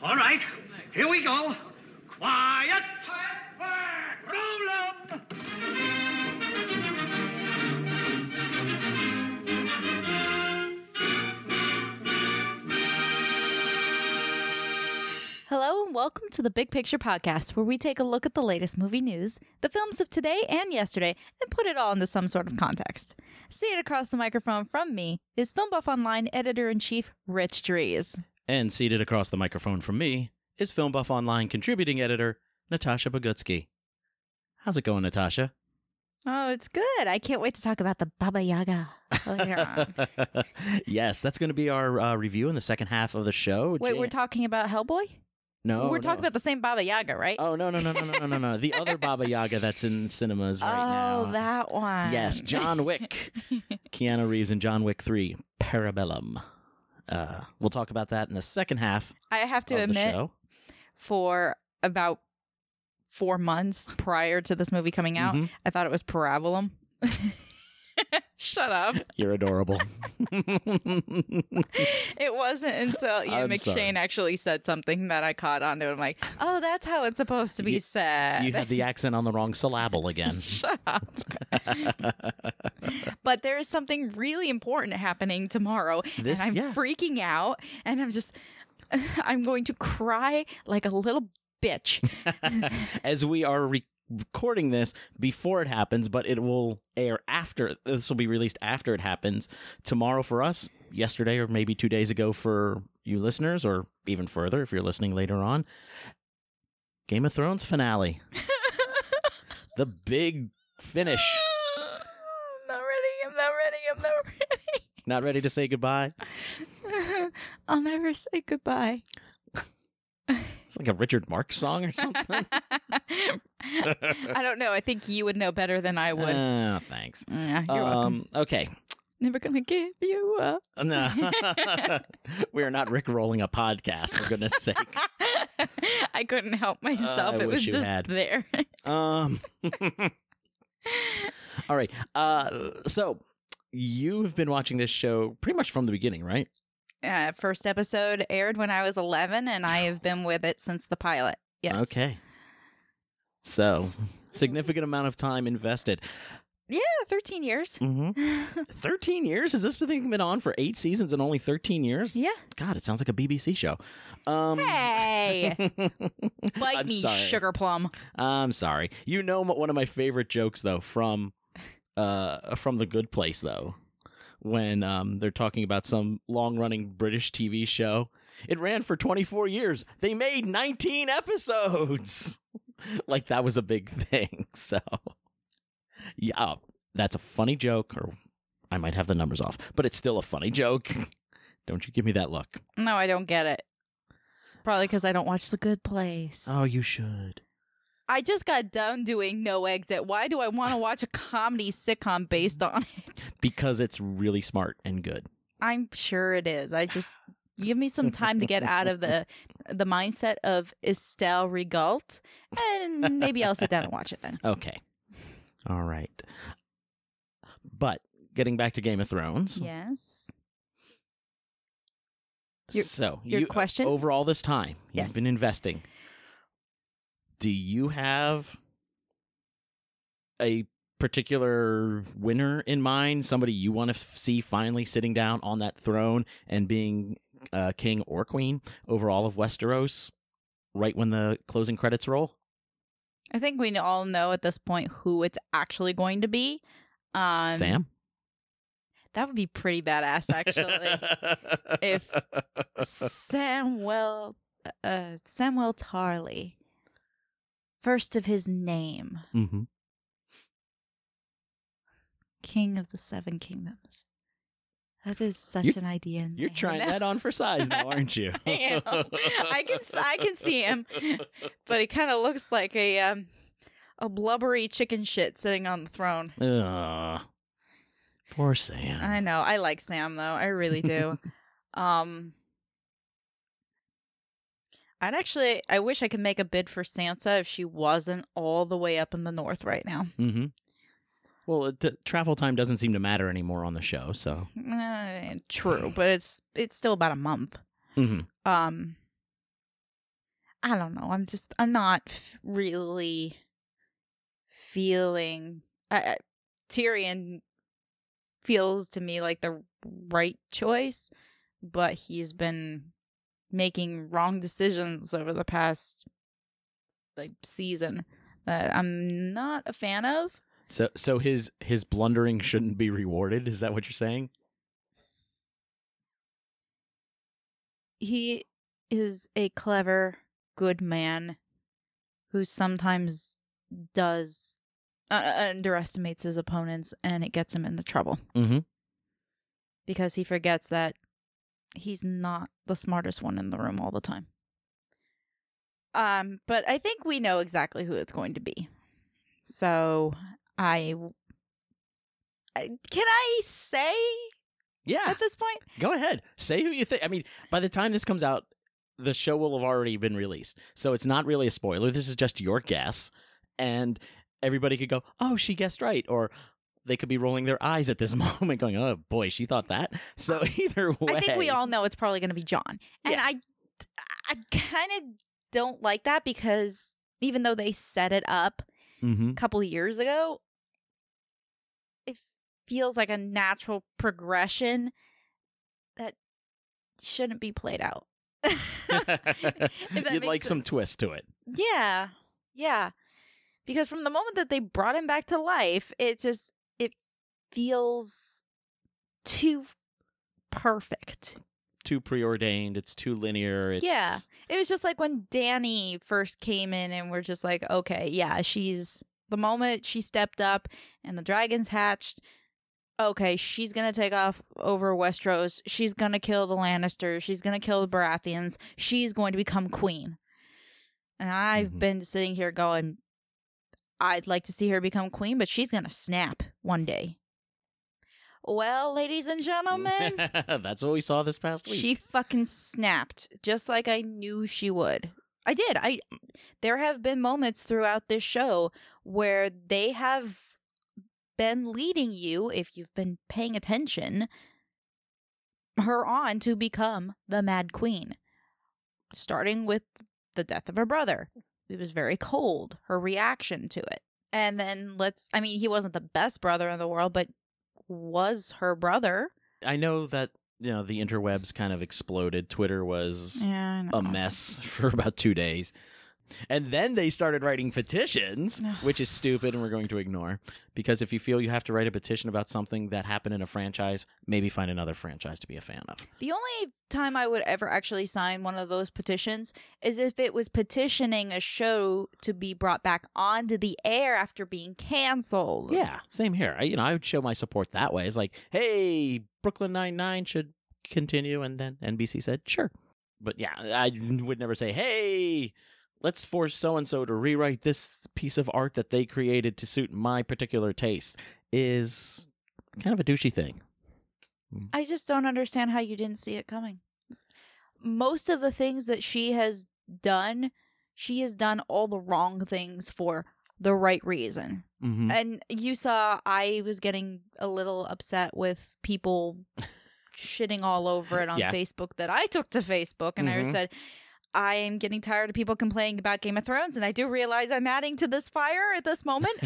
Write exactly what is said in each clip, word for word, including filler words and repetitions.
All right, here we go. Quiet. Roll 'em. Hello and welcome to the Big Picture Podcast, where we take a look at the latest movie news, the films of today and yesterday, and put it all into some sort of context. Seated across the microphone from me is Film Buff Online Editor-in-Chief Rich Dries. And seated across the microphone from me is Film Buff Online Contributing Editor Natasha Bogutsky. How's it going, Natasha? Oh, it's good. I can't wait to talk about the Baba Yaga later on. Yes, that's going to be our uh, review in the second half of the show. Wait, Jan- we're talking about Hellboy? No, We're no. talking about the same Baba Yaga, right? Oh, no, no, no, no, no, no, no, no. The other Baba Yaga that's in cinemas right now. Oh, that one. Yes, John Wick. Keanu Reeves in John Wick three, Parabellum. Uh, we'll talk about that in the second half I have to of the admit, show. for about four months prior to this movie coming out, Mhm. I thought it was Parabolum. Shut up. You're adorable. It wasn't until Ian I'm McShane sorry. actually said something that I caught on to. I'm like, oh, that's how it's supposed to be You- said. You had the accent on the wrong syllable again. Shut up. But there is something really important happening tomorrow, This- and I'm yeah. freaking out, and I'm just, I'm going to cry like a little bitch. As we are re- recording this before it happens, but it will air after. This will be released after it happens tomorrow for us, yesterday or maybe two days ago for you listeners, or even further if you're listening later on. Game of Thrones finale. The big finish. I'm not ready. I'm not ready. I'm not ready. Not ready to say goodbye? I'll never say goodbye. It's like a Richard Marx song or something. I don't know. I think you would know better than I would. Oh, thanks. Yeah, you're welcome. Um, okay. Never gonna give you up. No. We are not rickrolling a podcast, for goodness sake. I couldn't help myself. Uh, I it was wish you just had. there. Um. All right. Uh. So you've been watching this show pretty much from the beginning, right? Uh, first episode aired when I was eleven, and I have been with it since the pilot. Yes. Okay. So significant amount of time invested. Yeah, thirteen years. Mm-hmm. Thirteen years? Has this thing been on for eight seasons and only thirteen years? Yeah. God, it sounds like a B B C show. Um. Hey, bite I'm me, sorry. sugar plum. I'm sorry. You know m- one of my favorite jokes though from uh from The Good Place though, when um they're talking about some long-running British T V show. It ran for twenty-four years. They made nineteen episodes. Like that was a big thing. So yeah, that's a funny joke, or I might have the numbers off, but it's still a funny joke. Don't you give me that look. No, I don't get it. Probably because I don't watch The Good Place. Oh, you should. I just got done doing No Exit. Why do I want to watch a comedy sitcom based on it? Because it's really smart and good. I'm sure it is. I just give me some time to get out of the the mindset of Estelle Rigault, and maybe I'll sit down and watch it then. Okay. All right. But getting back to Game of Thrones. Yes. Your- so, your you, question? over all this time, Yes. you've been investing. Do you have a particular winner in mind? Somebody you want to f- see finally sitting down on that throne and being uh, king or queen over all of Westeros right when the closing credits roll? I think we all know at this point who it's actually going to be. Um, Sam? That would be pretty badass, actually. If Samwell, uh, Samwell Tarly, first of his name, Mm-hmm. King of the Seven Kingdoms. That is such You- an idea. in You're my trying head. that on for size now, aren't you? I am. I can I can see him, but he kind of looks like a um, a blubbery chicken shit sitting on the throne. Ugh. Poor Sam. I know. I like Sam though. I really do. um, I'd actually. I wish I could make a bid for Sansa if she wasn't all the way up in the north right now. Mm-hmm. Well, it, t- travel time doesn't seem to matter anymore on the show, so. Eh, true, but it's it's still about a month. Mm-hmm. Um, I don't know. I'm just, I'm not f- really feeling. I, I, Tyrion feels to me like the right choice, but he's been making wrong decisions over the past like season that I'm not a fan of. So, so his his blundering shouldn't be rewarded. Is that what you're saying? He is a clever, good man who sometimes does uh, underestimates his opponents, and it gets him into trouble. Mm-hmm. Because he forgets that he's not the smartest one in the room all the time. Um, but I think we know exactly who it's going to be. So I, I can I say Yeah. at this point? Go ahead. Say who you think. I mean, by the time this comes out, the show will have already been released. So it's not really a spoiler. This is just your guess. And everybody could go, oh, she guessed right. Or they could be rolling their eyes at this moment going, oh, boy, she thought that. So either way. I think we all know it's probably going to be John. And Yeah. I, I kind of don't like that because even though they set it up Mm-hmm. a couple of years ago, it feels like a natural progression that shouldn't be played out. If that You'd makes like sense. some twist to it. Yeah. Yeah. Because from the moment that they brought him back to life, it just it feels too perfect. Too preordained. It's too linear. It's... Yeah. It was just like when Dany first came in and we're just like, okay, yeah, she's the moment she stepped up and the dragons hatched, okay, she's going to take off over Westeros. She's going to kill the Lannisters. She's going to kill the Baratheons. She's going to become queen. And I've Mhm. been sitting here going, I'd like to see her become queen, but she's going to snap one day. Well, ladies and gentlemen, That's what we saw this past week. she fucking snapped, just like I knew she would. I did. I there have been moments throughout this show where they have been leading you, if you've been paying attention, her on to become the Mad Queen. Starting with the death of her brother. It was very cold, her reaction to it. And then let's I mean, he wasn't the best brother in the world, but was her brother. I know that, you know, the interwebs kind of exploded. Twitter was Yeah, I know. a mess for about two days. And then they started writing petitions, which is stupid and we're going to ignore. Because if you feel you have to write a petition about something that happened in a franchise, maybe find another franchise to be a fan of. The only time I would ever actually sign one of those petitions is if it was petitioning a show to be brought back onto the air after being canceled. Yeah, same here. I, you know, I would show my support that way. It's like, hey, Brooklyn Nine-Nine should continue. And then N B C said, sure. But yeah, I would never say, hey, let's force so-and-so to rewrite this piece of art that they created to suit my particular taste. Is kind of a douchey thing. I just don't understand how you didn't see it coming. Most of the things that she has done, she has done all the wrong things for the right reason. Mm-hmm. And you saw I was getting a little upset with people shitting all over it on Yeah. Facebook that I took to Facebook. And I Mhm. said, I am getting tired of people complaining about Game of Thrones. And I do realize I'm adding to this fire at this moment.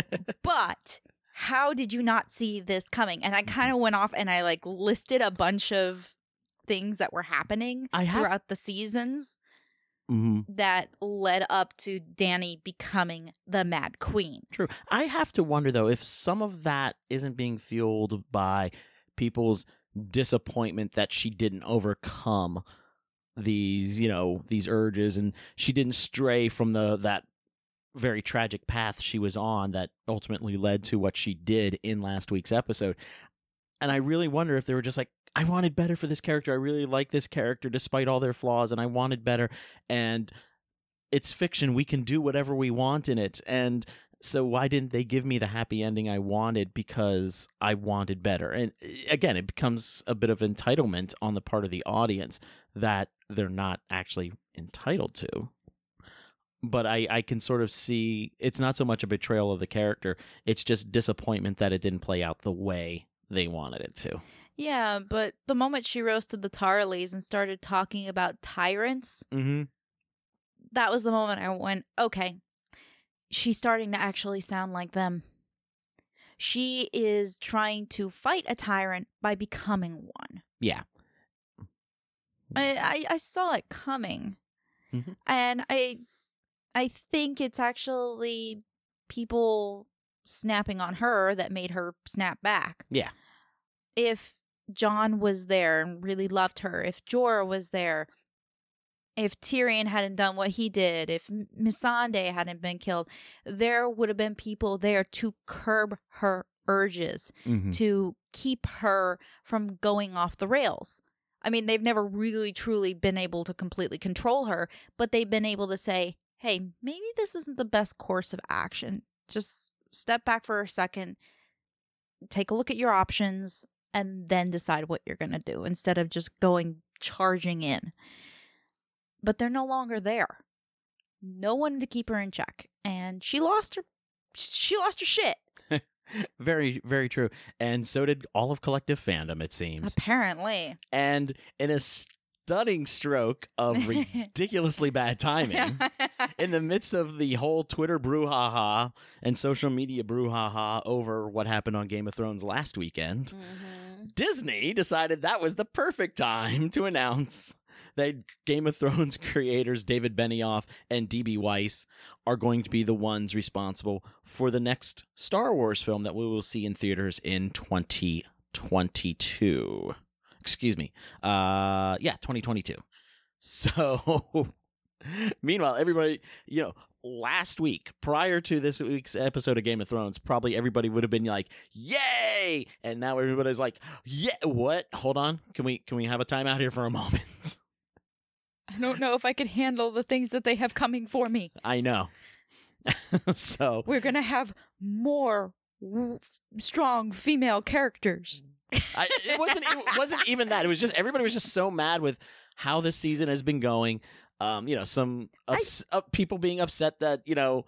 But how did you not see this coming? And I kind of went off and I like listed a bunch of things that were happening I have- throughout the seasons mm-hmm. that led up to Dany becoming the Mad Queen. True. I have to wonder, though, if some of that isn't being fueled by people's disappointment that she didn't overcome these, you know, these urges, and she didn't stray from the that very tragic path she was on that ultimately led to what she did in last week's episode. And I really wonder if they were just like, I wanted better for this character. I really like this character despite all their flaws, and I wanted better. And it's fiction. We can do whatever we want in it. And so why didn't they give me the happy ending I wanted? Because I wanted better. And again, it becomes a bit of entitlement on the part of the audience that they're not actually entitled to. But I, I can sort of see it's not so much a betrayal of the character. It's just disappointment that it didn't play out the way they wanted it to. Yeah, but the moment she rose to the Tarleys and started talking about tyrants, Mm-hmm. that was the moment I went, okay, she's starting to actually sound like them. She is trying to fight a tyrant by becoming one. Yeah. I, I, I saw it coming. Mm-hmm. And I I think it's actually people snapping on her that made her snap back. Yeah. If Jon was there and really loved her, if Jorah was there, if Tyrion hadn't done what he did, if Missandei hadn't been killed, there would have been people there to curb her urges, Mm-hmm. to keep her from going off the rails. I mean, they've never really, truly been able to completely control her, but they've been able to say, hey, maybe this isn't the best course of action. Just step back for a second, take a look at your options, and then decide what you're going to do instead of just going charging in. But they're no longer there. No one to keep her in check. And she lost her, she lost her shit. Very, very true. And so did all of collective fandom, it seems. Apparently. And in a stunning stroke of ridiculously bad timing, in the midst of the whole Twitter brouhaha and social media brouhaha over what happened on Game of Thrones last weekend, Mm-hmm. Disney decided that was the perfect time to announce that Game of Thrones creators David Benioff and D B Weiss are going to be the ones responsible for the next Star Wars film that we will see in theaters in twenty twenty-two. Excuse me. Uh, yeah, twenty twenty-two. So, meanwhile, everybody, you know, last week, prior to this week's episode of Game of Thrones, probably everybody would have been like, yay! And now everybody's like, yeah, what? Hold on. Can we, can we have a timeout here for a moment? I don't know if I could handle the things that they have coming for me. I know. So We're going to have more w- strong female characters. I, it wasn't it wasn't even that. It was just everybody was just so mad with how this season has been going. Um, you know, some ups, uh, people being upset that, you know,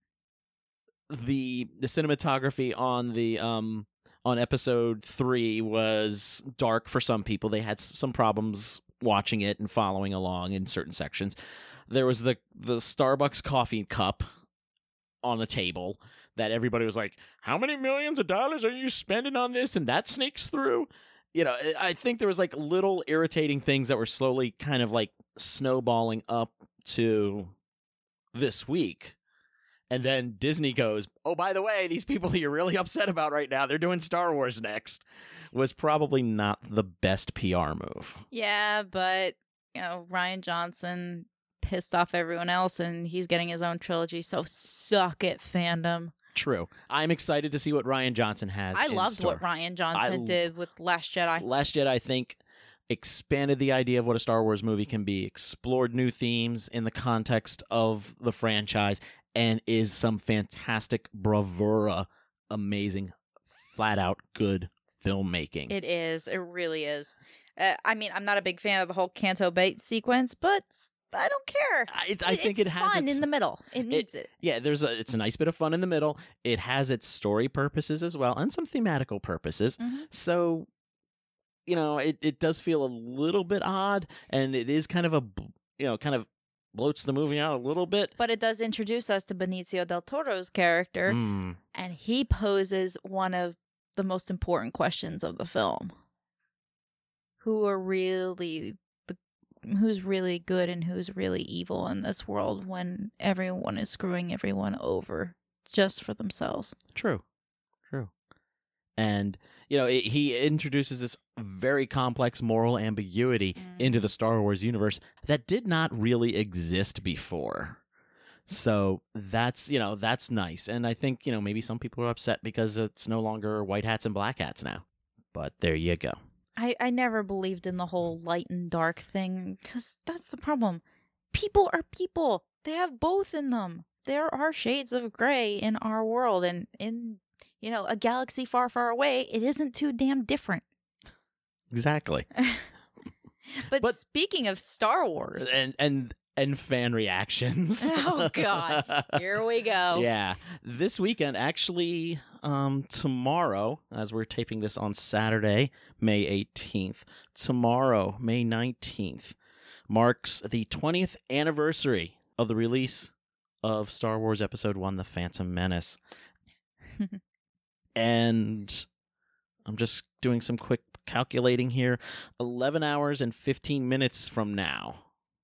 the the cinematography on the um on episode three was dark for some people. They had s- some problems watching it and following along in certain sections. There was the the Starbucks coffee cup on the table that everybody was like, how many millions of dollars are you spending on this? And that sneaks through. You know, I think there was like little irritating things that were slowly kind of like snowballing up to this week. And then Disney goes, oh, by the way, these people that you're really upset about right now, they're doing Star Wars next. Was probably not the best P R move. Yeah, but, you know, Rian Johnson pissed off everyone else and he's getting his own trilogy, so suck it, fandom. True. I'm excited to see what Rian Johnson has I in loved store. what Rian Johnson I- did with Last Jedi. Last Jedi, I think, expanded the idea of what a Star Wars movie can be, explored new themes in the context of the franchise, and is some fantastic bravura, amazing, flat-out good filmmaking. It is. It really is. Uh, I mean, I'm not a big fan of the whole Canto Bite sequence, but I don't care. I, I think it's it has fun its, in the middle. It needs it. Yeah, there's a it's a nice bit of fun in the middle. It has its story purposes as well, and some thematical purposes. Mhm. So, you know, it, it does feel a little bit odd, and it is kind of a b- you know kind of bloats the movie out a little bit. But it does introduce us to Benicio del Toro's character, Mm, and he poses one of the most important questions of the film. Who are really the who's really good and who's really evil in this world when everyone is screwing everyone over just for themselves? true, true. And you know, it, he introduces this very complex moral ambiguity Mm. into the Star Wars universe that did not really exist before. So that's, you know, that's nice. And I think, you know, maybe some people are upset because it's no longer white hats and black hats now. But there you go. I, I never believed in the whole light and dark thing because that's the problem. People are people. They have both in them. There are shades of gray in our world, and in, you know, a galaxy far, far away, it isn't too damn different. Exactly. But, But- speaking of Star Wars, And and and fan reactions. Oh, God. here we go. Yeah. This weekend, actually, um, tomorrow, as we're taping this on Saturday, May eighteenth, tomorrow, May nineteenth, marks the twentieth anniversary of the release of Star Wars Episode One: The Phantom Menace. And I'm just doing some quick calculating here. eleven hours and fifteen minutes from now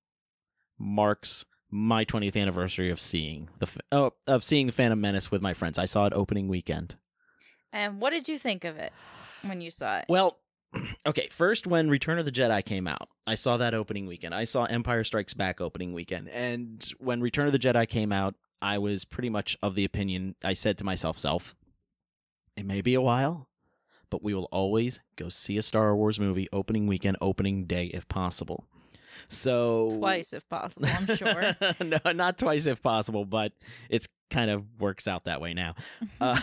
marks my twentieth anniversary of seeing the oh of seeing the Phantom Menace with my friends. I saw it opening weekend. And what did you think of it when you saw it? Well, okay, first when Return of the Jedi came out, I saw that opening weekend. I saw Empire Strikes Back opening weekend. And when Return of the Jedi came out, I was pretty much of the opinion, I said to myself, self, it may be a while, but we will always go see a Star Wars movie opening weekend, opening day if possible. So Twice if possible, I'm sure. No, not twice if possible, but it's kind of works out that way now. uh,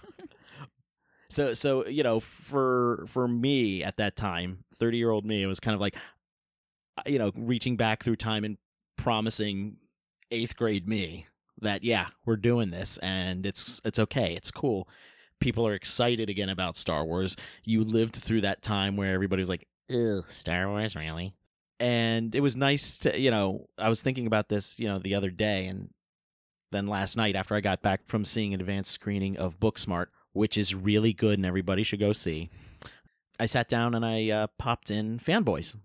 so, so you know, for for me at that time, thirty-year-old me, it was kind of like, you know, reaching back through time and promising eighth grade me that, yeah, we're doing this, and it's it's okay, it's cool. People are excited again about Star Wars. You lived through that time where everybody was like, ugh, Star Wars, really? And it was nice to, you know, I was thinking about this, you know, the other day, and then last night after I got back from seeing an advanced screening of Booksmart, which is really good and everybody should go see, I sat down and I uh, popped in Fanboys,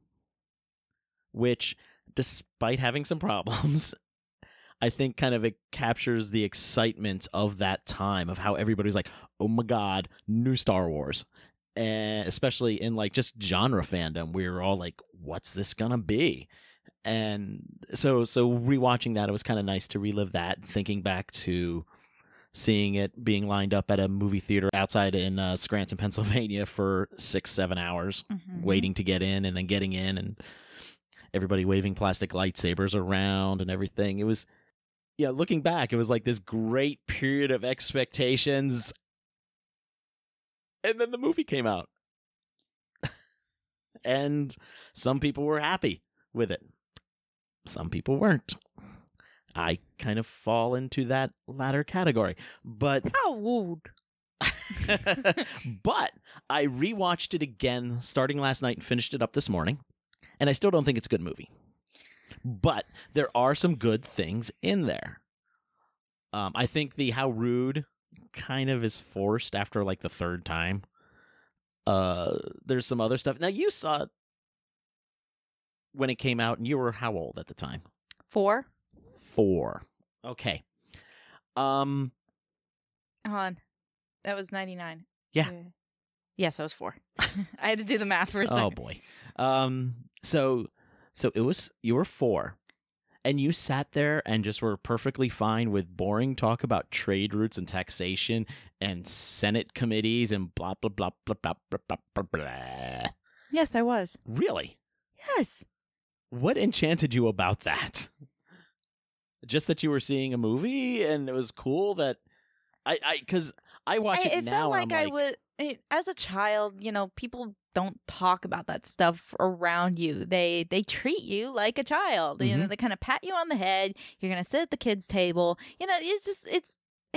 which, despite having some problems, I think kind of it captures the excitement of that time of how everybody's like, oh my God, new Star Wars. And especially in like just genre fandom, we were all like, what's this gonna be? And so so rewatching that, it was kind of nice to relive that, thinking back to seeing it being lined up at a movie theater outside in uh, Scranton, Pennsylvania for six, seven hours, mm-hmm. waiting to get in and then getting in and everybody waving plastic lightsabers around and everything. It was, yeah, looking back, it was like this great period of expectations. And then the movie came out. And some people were happy with it. Some people weren't. I kind of fall into that latter category. But how would? But I rewatched it again starting last night and finished it up this morning. And I still don't think it's a good movie. But there are some good things in there. Um, I think the how rude kind of is forced after like the third time. Uh, there's some other stuff. Now, you saw it when it came out, and you were how old at the time? Four. Four. Okay. Um. Hold on. That was ninety-nine. Yeah. Uh, yes, I was four. I had to do the math for a second. Oh, boy. Um. So, so it was, you were four. And you sat there and just were perfectly fine with boring talk about trade routes and taxation and Senate committees and blah, blah, blah, blah, blah, blah, blah, blah, blah. Yes, I was. Really? Yes. What enchanted you about that? Just that you were seeing a movie and it was cool that I, I, because I watch it, it now. Felt like, and I'm I like, was, it, as a child, you know, people don't talk about that stuff around you. They they treat you like a child. Mm-hmm. You know, they kind of pat you on the head. You're gonna sit at the kids' table. You know, it's just it's.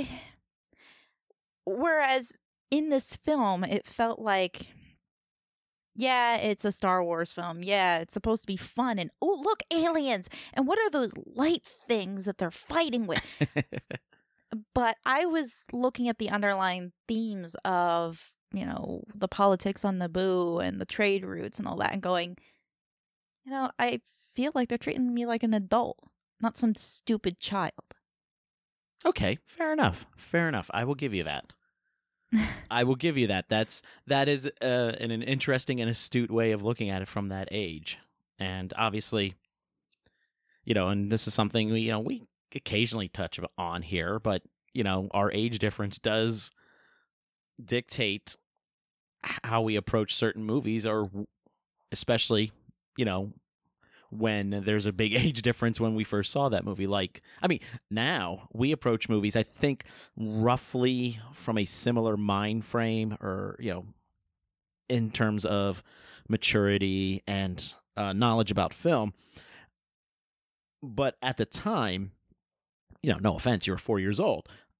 Whereas in this film, it felt like, yeah, it's a Star Wars film. Yeah, it's supposed to be fun. And oh, look, aliens! And what are those light things that they're fighting with? But I was looking at the underlying themes of, you know, the politics on Naboo and the trade routes and all that and going, you know, I feel like they're treating me like an adult, not some stupid child. Okay, fair enough. Fair enough. I will give you that. I will give you that. That's that is uh, an, an interesting and astute way of looking at it from that age. And obviously, you know, and this is something we, you know, we occasionally touch on here, but, you know, our age difference does dictate how we approach certain movies, or especially, you know, when there's a big age difference when we first saw that movie. Like, I mean, now we approach movies, I think, roughly from a similar mind frame, or, you know, in terms of maturity and uh, knowledge about film. But at the time, you know, no offense, you were four years old.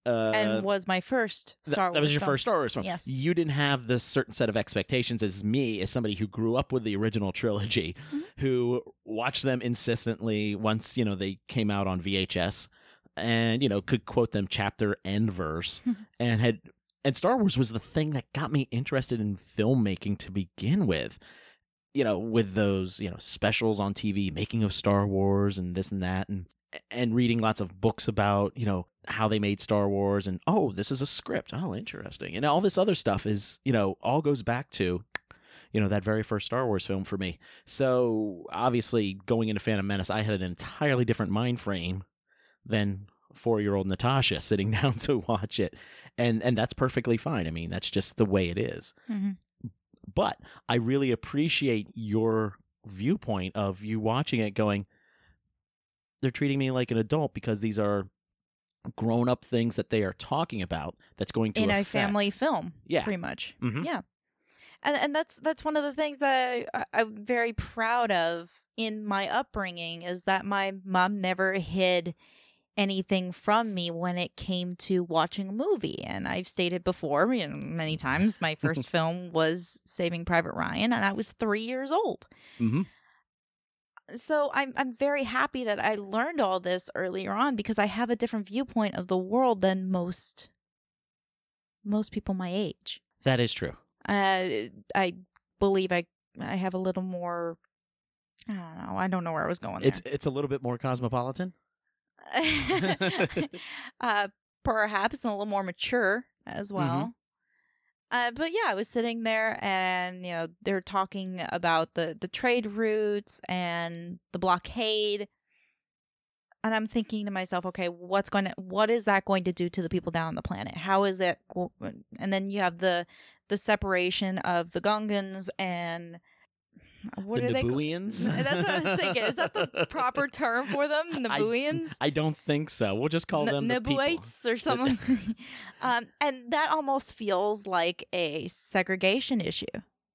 Uh, and was my first th- Star Wars that was your film. first Star Wars film. Yes. You didn't have this certain set of expectations as me, as somebody who grew up with the original trilogy, Mm-hmm. who watched them insistently once, you know, they came out on V H S and, you know, could quote them chapter and verse and had and Star Wars was the thing that got me interested in filmmaking to begin with. You know, with those, you know, specials on T V, making of Star Wars and this and that, and and reading lots of books about, you know, how they made Star Wars and, oh, this is a script. Oh, interesting. And all this other stuff is, you know, all goes back to, you know, that very first Star Wars film for me. So obviously going into Phantom Menace, I had an entirely different mind frame than four-year-old Natasha sitting down to watch it. And and that's perfectly fine. I mean, that's just the way it is. Mm-hmm. But I really appreciate your viewpoint of you watching it going, they're treating me like an adult because these are grown-up things that they are talking about that's going to in affect. a family film. Yeah. Pretty much. Mhm. Yeah. And and that's that's one of the things that I, I'm very proud of in my upbringing is that my mom never hid anything from me when it came to watching a movie. And I've stated before, you know, many times, my first film was Saving Private Ryan, and I was three years old. Mm-hmm. So I'm I'm very happy that I learned all this earlier on because I have a different viewpoint of the world than most most people my age. That is true. Uh, I believe I I have a little more. I don't know. I don't know where I was going. It's it's a little bit more cosmopolitan. There. uh, perhaps and a little more mature as well. Uh, but yeah, I was sitting there, and you know they're talking about the the trade routes and the blockade, and I'm thinking to myself, okay, what's going to what is that going to do to the people down on the planet? How is it? Go- and then you have the the separation of the Gungans and what the are they? ca- Nabooians? That's what I was thinking. Is that the proper term for them? I- Nabooians? I don't think so. We'll just call them the people. Nibuites or something. um, and that almost feels like a segregation issue.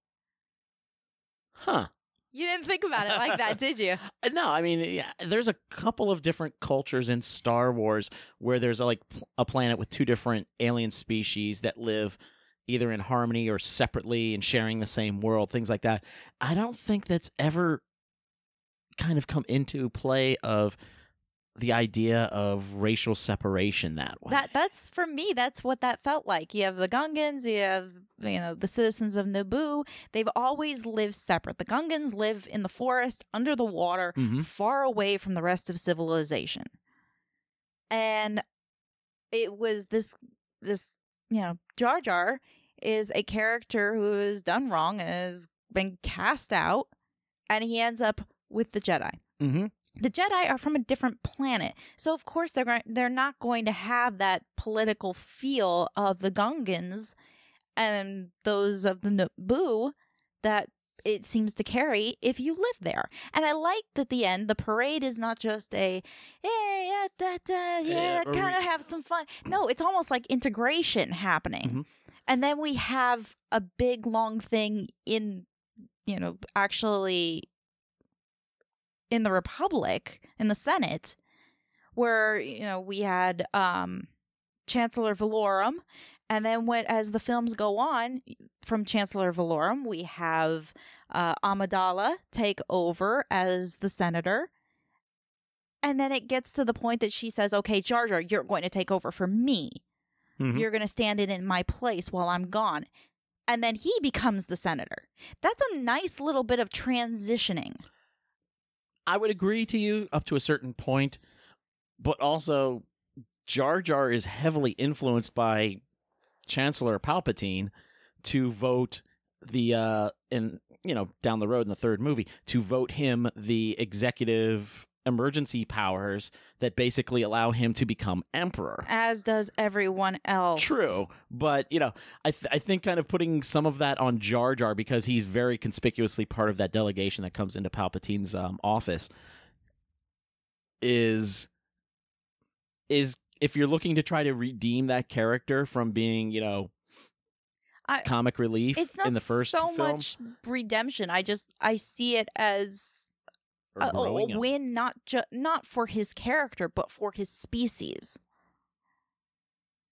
Huh. You didn't think about it like that, did you? Uh, No, I mean, yeah, there's a couple of different cultures in Star Wars where there's a, like pl- a planet with two different alien species that live either in harmony or separately and sharing the same world, things like that. I don't think that's ever kind of come into play of the idea of racial separation that way. That that's for me. That's what that felt like. You have the Gungans. You have you know the citizens of Naboo. They've always lived separate. The Gungans live in the forest, under the water, Mhm. far away from the rest of civilization. And it was this this you know Jar Jar is a character who has done wrong and has been cast out, and he ends up with the Jedi. Mm-hmm. The Jedi are from a different planet, so of course they're going, they're not going to have that political feel of the Gungans and those of the Naboo that it seems to carry if you live there. And I like that at the end the parade is not just a hey yeah da, da, yeah Yeah, or kind of we- have some fun. No, it's almost like integration happening. Mhm. And then we have a big long thing in you know actually in the Republic, in the Senate, where, you know, we had um, Chancellor Valorum, and then when as the films go on, from Chancellor Valorum, we have uh, Amidala take over as the senator, and then it gets to the point that she says, okay, Jar Jar, you're going to take over for me. Mhm. You're going to stand in in my place while I'm gone. And then he becomes the senator. That's a nice little bit of transitioning. I would agree to you up to a certain point, but also Jar Jar is heavily influenced by Chancellor Palpatine to vote the uh in you know down the road in the third movie to vote him the executive emergency powers that basically allow him to become emperor. As does everyone else. True, but you know, I th- I think kind of putting some of that on Jar Jar because he's very conspicuously part of that delegation that comes into Palpatine's um, office is is if you're looking to try to redeem that character from being, you know, I, comic relief it's not in the first so film, much redemption. I just I see it as or a, growing a him. win, not ju- not for his character, but for his species.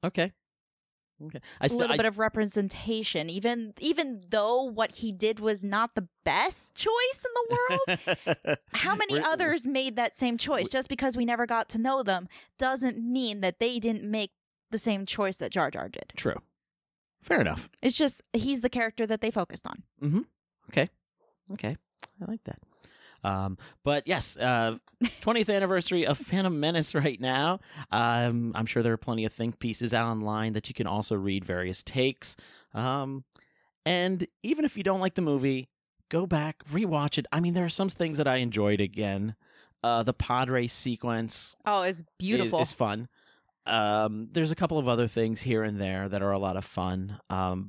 Okay. Okay. I A st- little I, bit of representation, even even though what he did was not the best choice in the world. How many We're- others made that same choice? Just because we never got to know them doesn't mean that they didn't make the same choice that Jar Jar did. True. Fair enough. It's just he's the character that they focused on. Mm-hmm. Okay. Okay. I like that. Um, but yes, uh, twentieth anniversary of Phantom Menace right now. Um, I'm sure there are plenty of think pieces out online that you can also read various takes. Um, and even if you don't like the movie, go back, rewatch it. I mean, there are some things that I enjoyed again. Uh, the pod race sequence Oh, it's beautiful. is, is fun. Um, there's a couple of other things here and there that are a lot of fun. Um,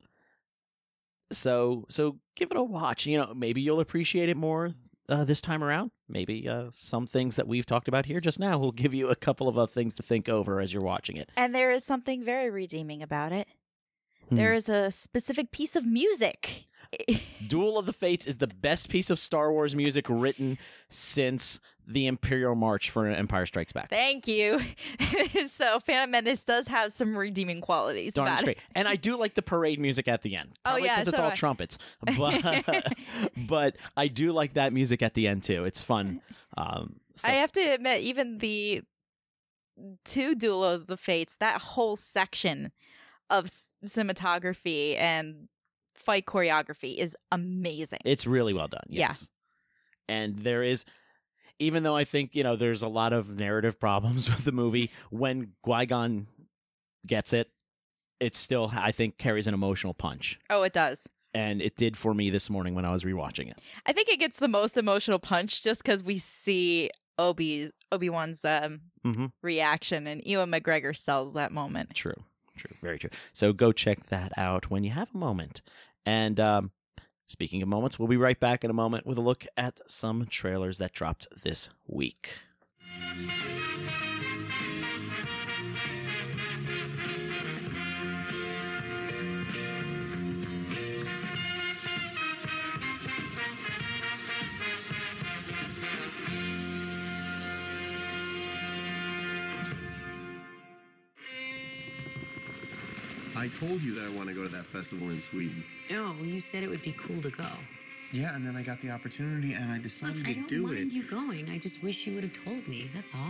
so so give it a watch. You know, maybe you'll appreciate it more uh, this time around. Maybe uh, some things that we've talked about here just now will give you a couple of other things to think over as you're watching it. And there is something very redeeming about it. Hmm. There is a specific piece of music. Duel of the Fates is the best piece of Star Wars music written since the Imperial March for Empire Strikes Back. Thank you. So Phantom Menace does have some redeeming qualities Darn about straight. it. And I do like the parade music at the end. Oh, Probably yeah, because it's so do all I. trumpets. But, but I do like that music at the end, too. It's fun. Um, so- I have to admit, even the two Duel of the Fates, that whole section of s- cinematography and fight choreography is amazing. It's really well done. Yeah. Yes. And there is, even though I think, you know, there's a lot of narrative problems with the movie, when Qui-Gon gets it, it still, I think, carries an emotional punch. Oh, it does. And it did for me this morning when I was rewatching it. I think it gets the most emotional punch just because we see Obi's Obi-Wan's um, Mm-hmm. reaction, and Ewan McGregor sells that moment. True. True. Very true. So go check that out when you have a moment. And um, speaking of moments, we'll be right back in a moment with a look at some trailers that dropped this week. I told you that I want to go to that festival in Sweden. No, you said it would be cool to go. Yeah, and then I got the opportunity and I decided Look, I to don't do mind it. you going. I just wish you would have told me. That's all.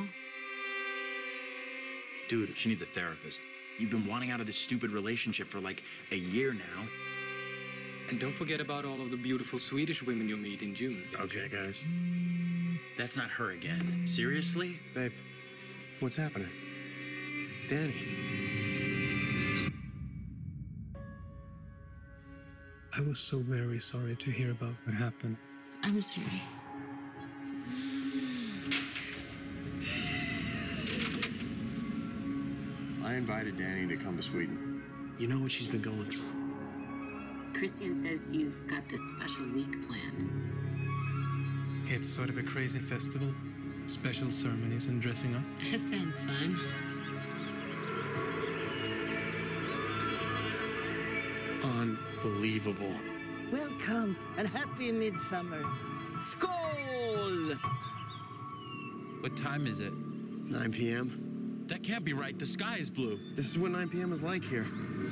Dude, she needs a therapist. You've been wanting out of this stupid relationship for like a year now. And don't forget about all of the beautiful Swedish women you'll meet in June. Okay, guys. That's not her again. Seriously? Babe, what's happening? Danny. I was so very sorry to hear about what happened. I'm sorry. I invited Danny to come to Sweden. You know what she's been going through. Christian says you've got this special week planned. It's sort of a crazy festival, special ceremonies and dressing up. That sounds fun. Unbelievable. Welcome and happy midsummer. Skål! What time is it? nine p.m. That can't be right. The sky is blue. This is what nine p.m. is like here.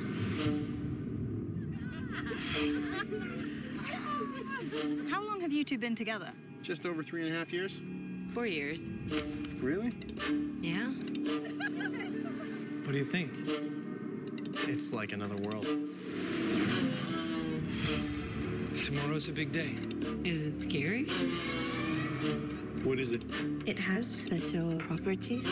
How long have you two been together? Just over three and a half years. Four years. Really? Yeah? What do you think? It's like another world. Tomorrow's a big day. Is it scary? What is it? It has special properties.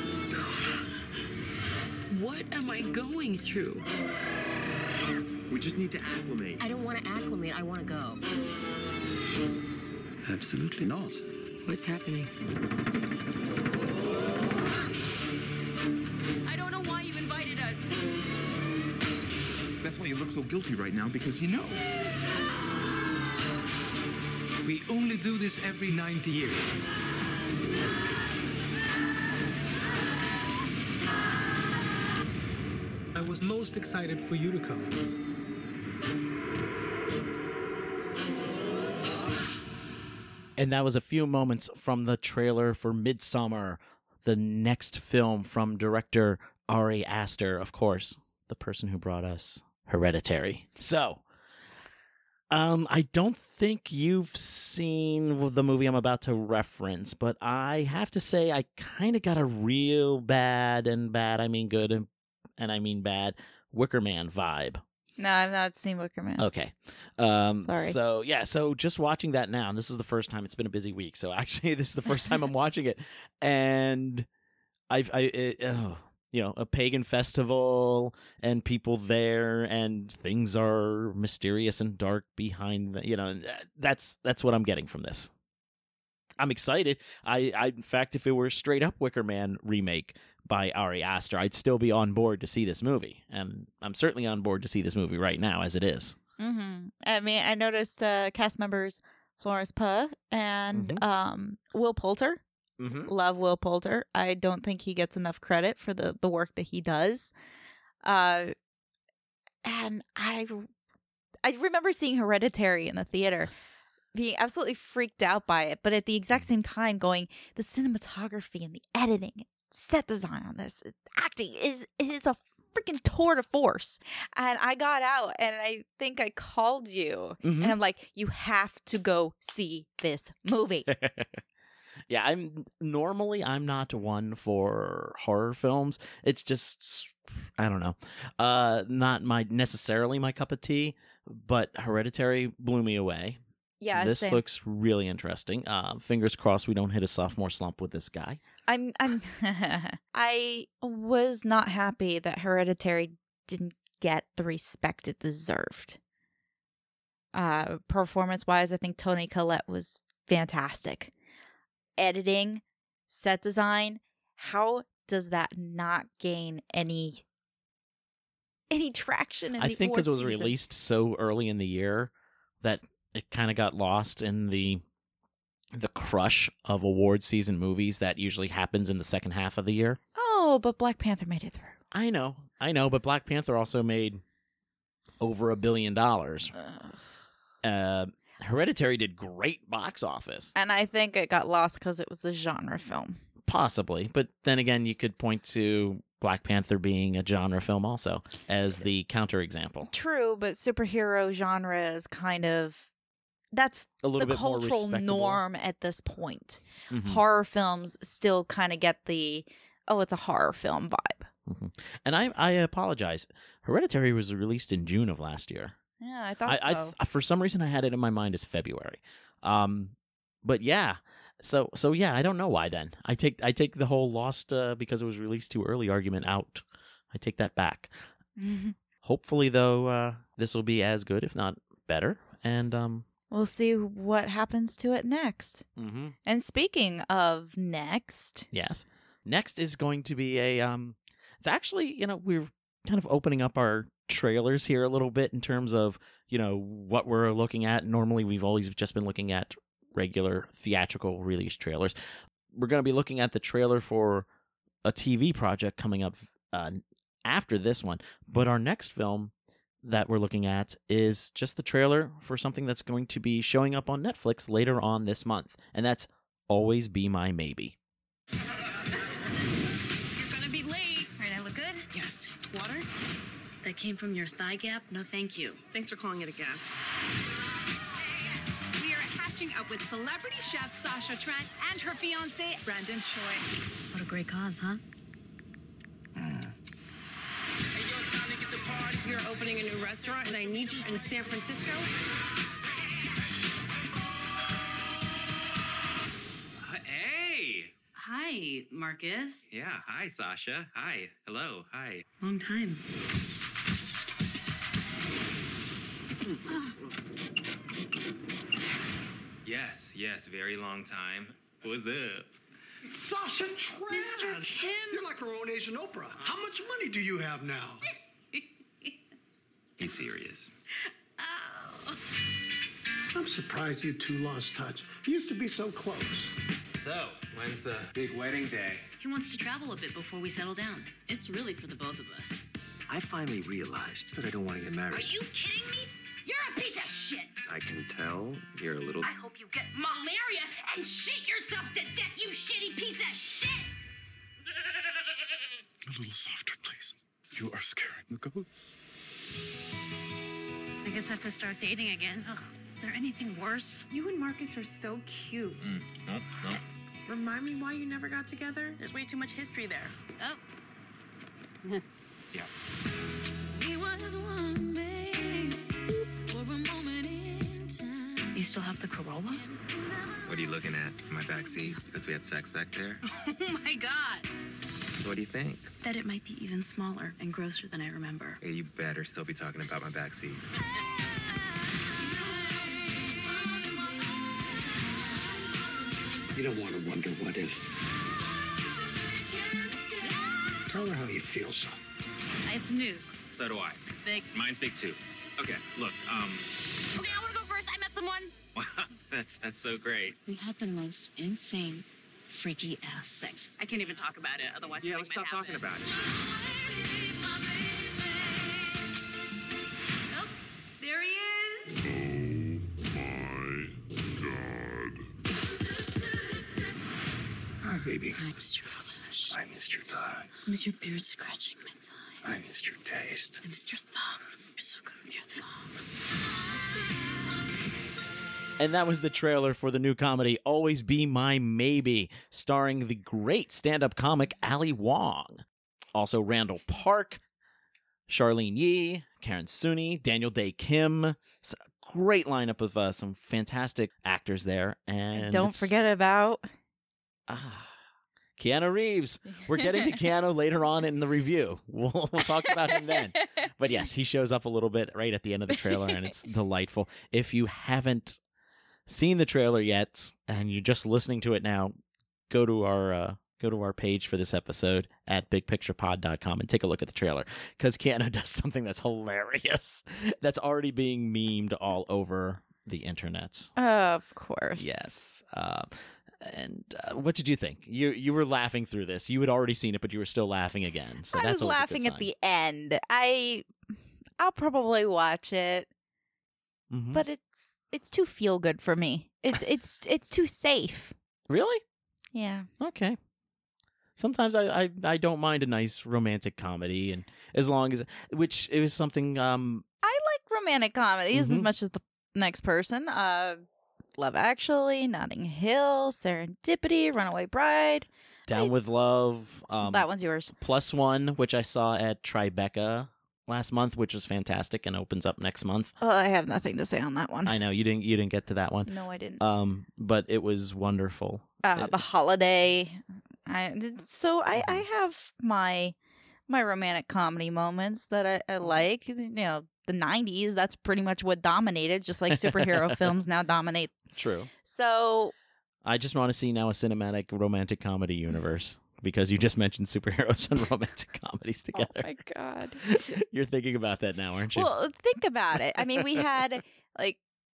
What am I going through? We just need to acclimate. I don't want to acclimate. I want to go. Absolutely not. What's happening? I don't know why you invited us. That's why you look so guilty right now, because you know. We only do this every ninety years. I was most excited for you to come. And that was a few moments from the trailer for Midsommar, the next film from director Ari Aster, of course, the person who brought us Hereditary. So, um, I don't think you've seen the movie I'm about to reference, but I have to say I kind of got a real bad, and bad I mean good, and, and I mean bad, Wicker Man vibe. No, I've not seen Wicker Man. Okay. Um, Sorry. So, yeah, so just watching that now, and this is the first time, it's been a busy week, so actually this is the first time I'm watching it, and I've, I, it, oh, you know, a pagan festival and people there, and things are mysterious and dark behind the, you know, that's that's what I'm getting from this. I'm excited. I, I, in fact, if it were a straight up Wicker Man remake by Ari Aster, I'd still be on board to see this movie, and I'm certainly on board to see this movie right now as it is. Mm-hmm. I mean, I noticed uh, cast members Florence Pugh and Mhm. um, Will Poulter. Mm-hmm. Love Will Poulter. I don't think he gets enough credit for the, the work that he does. Uh, and I, I remember seeing Hereditary in the theater, being absolutely freaked out by it, but at the exact same time going, the cinematography and the editing, set design on this, acting is is a freaking tour de force. And I got out and I think I called you Mhm. and I'm like, you have to go see this movie. Yeah, I'm normally I'm not one for horror films. It's just I don't know, uh, not my necessarily my cup of tea. But Hereditary blew me away. Yeah, this same. looks really interesting. Uh, fingers crossed we don't hit a sophomore slump with this guy. I'm I'm I was not happy that Hereditary didn't get the respect it deserved. Uh, performance wise, I think Toni Collette was fantastic. Editing, set design, how does that not gain any any traction in I the think because it was award season? released so early in the year that it kind of got lost in the the crush of award season movies that usually happens in the second half of the year. Oh, but Black Panther made it through. I know, I know, but Black Panther also made over a billion dollars. Uh, Hereditary did great box office, And I think it got lost because it was a genre film. possibly, but then again, you could point to Black Panther being a genre film also as the counterexample. True, but superhero genre is kind of that's A little the bit more cultural respectable. norm at this point. Mhm. Horror films still kind of get the oh, it's a horror film vibe. Mhm. And I, I apologize. Hereditary was released in June of last year. Yeah, I thought I, I so. th- for some reason I had it in my mind as February. Um, but yeah, so so yeah, I don't know why. Then I take I take the whole lost uh, because it was released too early argument out. I take that back. Hopefully, though, uh, this will be as good, if not better. And um, We'll see what happens to it next. mm-hmm. And speaking of next, Yes, next is going to be a um. It's actually, you know, we're kind of opening up our trailers here a little bit in terms of, you know, what we're looking at. Normally, we've always just been looking at regular theatrical release trailers. We're going to be looking at the trailer for a T V project coming up uh, after this one. But our next film that we're looking at is just the trailer for something that's going to be showing up on Netflix later on this month. And that's Always Be My Maybe. You're gonna be late. All right, I look good? Yes. Water? That came from your thigh gap? No, thank you. Thanks for calling it a gap. We are hatching up with celebrity chef Sasha Trent and her fiance Brandon Choi. What a great cause, huh? We are opening a new restaurant, and I need you in San Francisco. Uh, hey! Hi, Marcus. Yeah, hi, Sasha. Hi. Hello. Hi. Long time. Yes, yes, very long time. What's up? Sasha Trent! Mister Kim! You're like our own Asian Oprah. How much money do you have now? He's serious. Oh. I'm surprised you two lost touch. You used to be so close. So, when's the big wedding day? He wants to travel a bit before we settle down. It's really for the both of us. I finally realized that I don't want to get married. Are you kidding me? You're a piece of shit! I can tell you're a little... I hope you get malaria and shit yourself to death, you shitty piece of shit! A little softer, please. goats. I guess I have to start dating again. Ugh, is there anything worse? You and Marcus are so cute. Mm, no, no. Remind me why you never got together? There's way too much history there. Oh. Yeah. We was one, babe, for a moment in time. You still have the Corolla? What are you looking at? In my back seat? Because we had sex back there? Oh my God. So what do you think? That it might be even smaller and grosser than I remember. Hey, you better still be talking about my back seat. You don't want to wonder what if. Tell her how you feel, son. I have some news. So do I. It's big. Mine's big too. Okay, look, um... Okay, I want to go first. I met someone. Wow, that's, that's so great. We had the most insane, freaky ass sex. I can't even talk about it, otherwise Yeah, something let's might stop talking happen. about it. Oh, there he is. Hi, baby. Hi, Mister Flesh. I missed your thighs. I miss your beard scratching my thighs. I missed your taste. I missed your thumbs. You're so good with your thumbs. And that was the trailer for the new comedy Always Be My Maybe, starring the great stand-up comic Ali Wong. Also Randall Park, Charlene Yee, Karen Suni, Daniel Day Kim. It's a great lineup of uh, some fantastic actors there. And Don't it's- forget about Ah, Keanu Reeves. We're getting to Keanu later on in the review. We'll, we'll talk about him then. But yes, he shows up a little bit right at the end of the trailer, and it's delightful. If you haven't seen the trailer yet and you're just listening to it now, go to our uh, go to our page for this episode at big picture pod dot com and take a look at the trailer, because Keanu does something that's hilarious that's already being memed all over the internet. Of course. Yes. Uh, and uh, what did you think? You you were laughing through this. You had already seen it, but you were still laughing again. So I that's was always a good laughing at sign. the end. I I'll probably watch it, Mhm. but it's it's too feel good for me. It's it's it's too safe. Really? Yeah. Okay. Sometimes I, I, I don't mind a nice romantic comedy, and as long as which it was something um I like romantic comedies as Mhm. much as the next person. Uh, Love Actually, Notting Hill, Serendipity, Runaway Bride. Down with Love. Um, That one's yours. Plus One, which I saw at Tribeca last month, which was fantastic and opens up next month. Oh, I have nothing to say on that one. I know you didn't you didn't get to that one. No, I didn't. Um, but it was wonderful. Uh, It- the Holiday. I so I I have my my romantic comedy moments that I, I like. You know, the nineties. That's pretty much what dominated. Just like superhero films now dominate. True. So I just want to see now a cinematic romantic comedy universe, because you just mentioned superheroes and romantic comedies together. oh my god. You're thinking about that now, aren't you? Well, think about it. I mean, we had like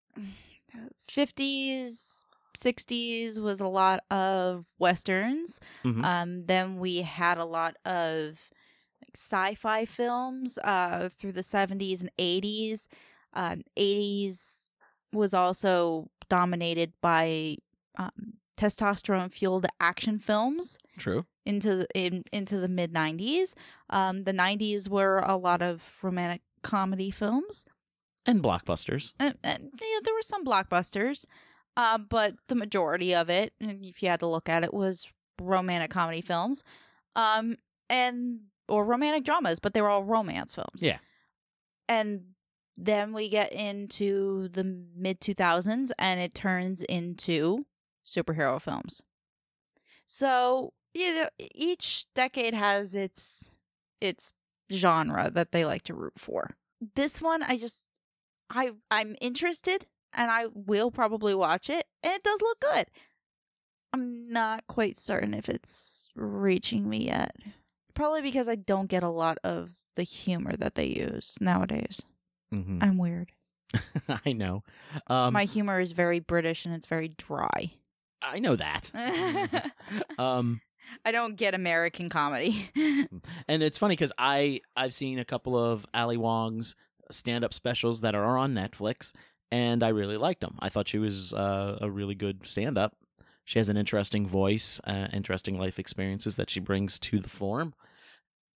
fifties, sixties was a lot of westerns. Mhm. Um, then we had a lot of like, sci-fi films uh, through the seventies and eighties. Um, eighties was also dominated by um, testosterone-fueled action films. True. Into the, in, into the mid nineties. Um, the nineties were a lot of romantic comedy films. And blockbusters. And, and yeah, there were some blockbusters, uh, but the majority of it, and if you had to look at it, was romantic comedy films, um, and or romantic dramas, but they were all romance films. Yeah. And then we get into the mid two thousands, and it turns into superhero films. So yeah, each decade has its its genre that they like to root for. This one, I just. I I'm interested, and I will probably watch it, and it does look good. I'm not quite certain if it's reaching me yet. Probably because I don't get a lot of the humor that they use nowadays. Mm-hmm. I'm weird. I know. Um, My humor is very British, and it's very dry. I know that. um, I don't get American comedy. and it's funny because I I've seen a couple of Ali Wong's stand-up specials that are on Netflix, and I really liked them. I thought she was uh, a really good stand-up. She has an interesting voice, uh, interesting life experiences that she brings to the form.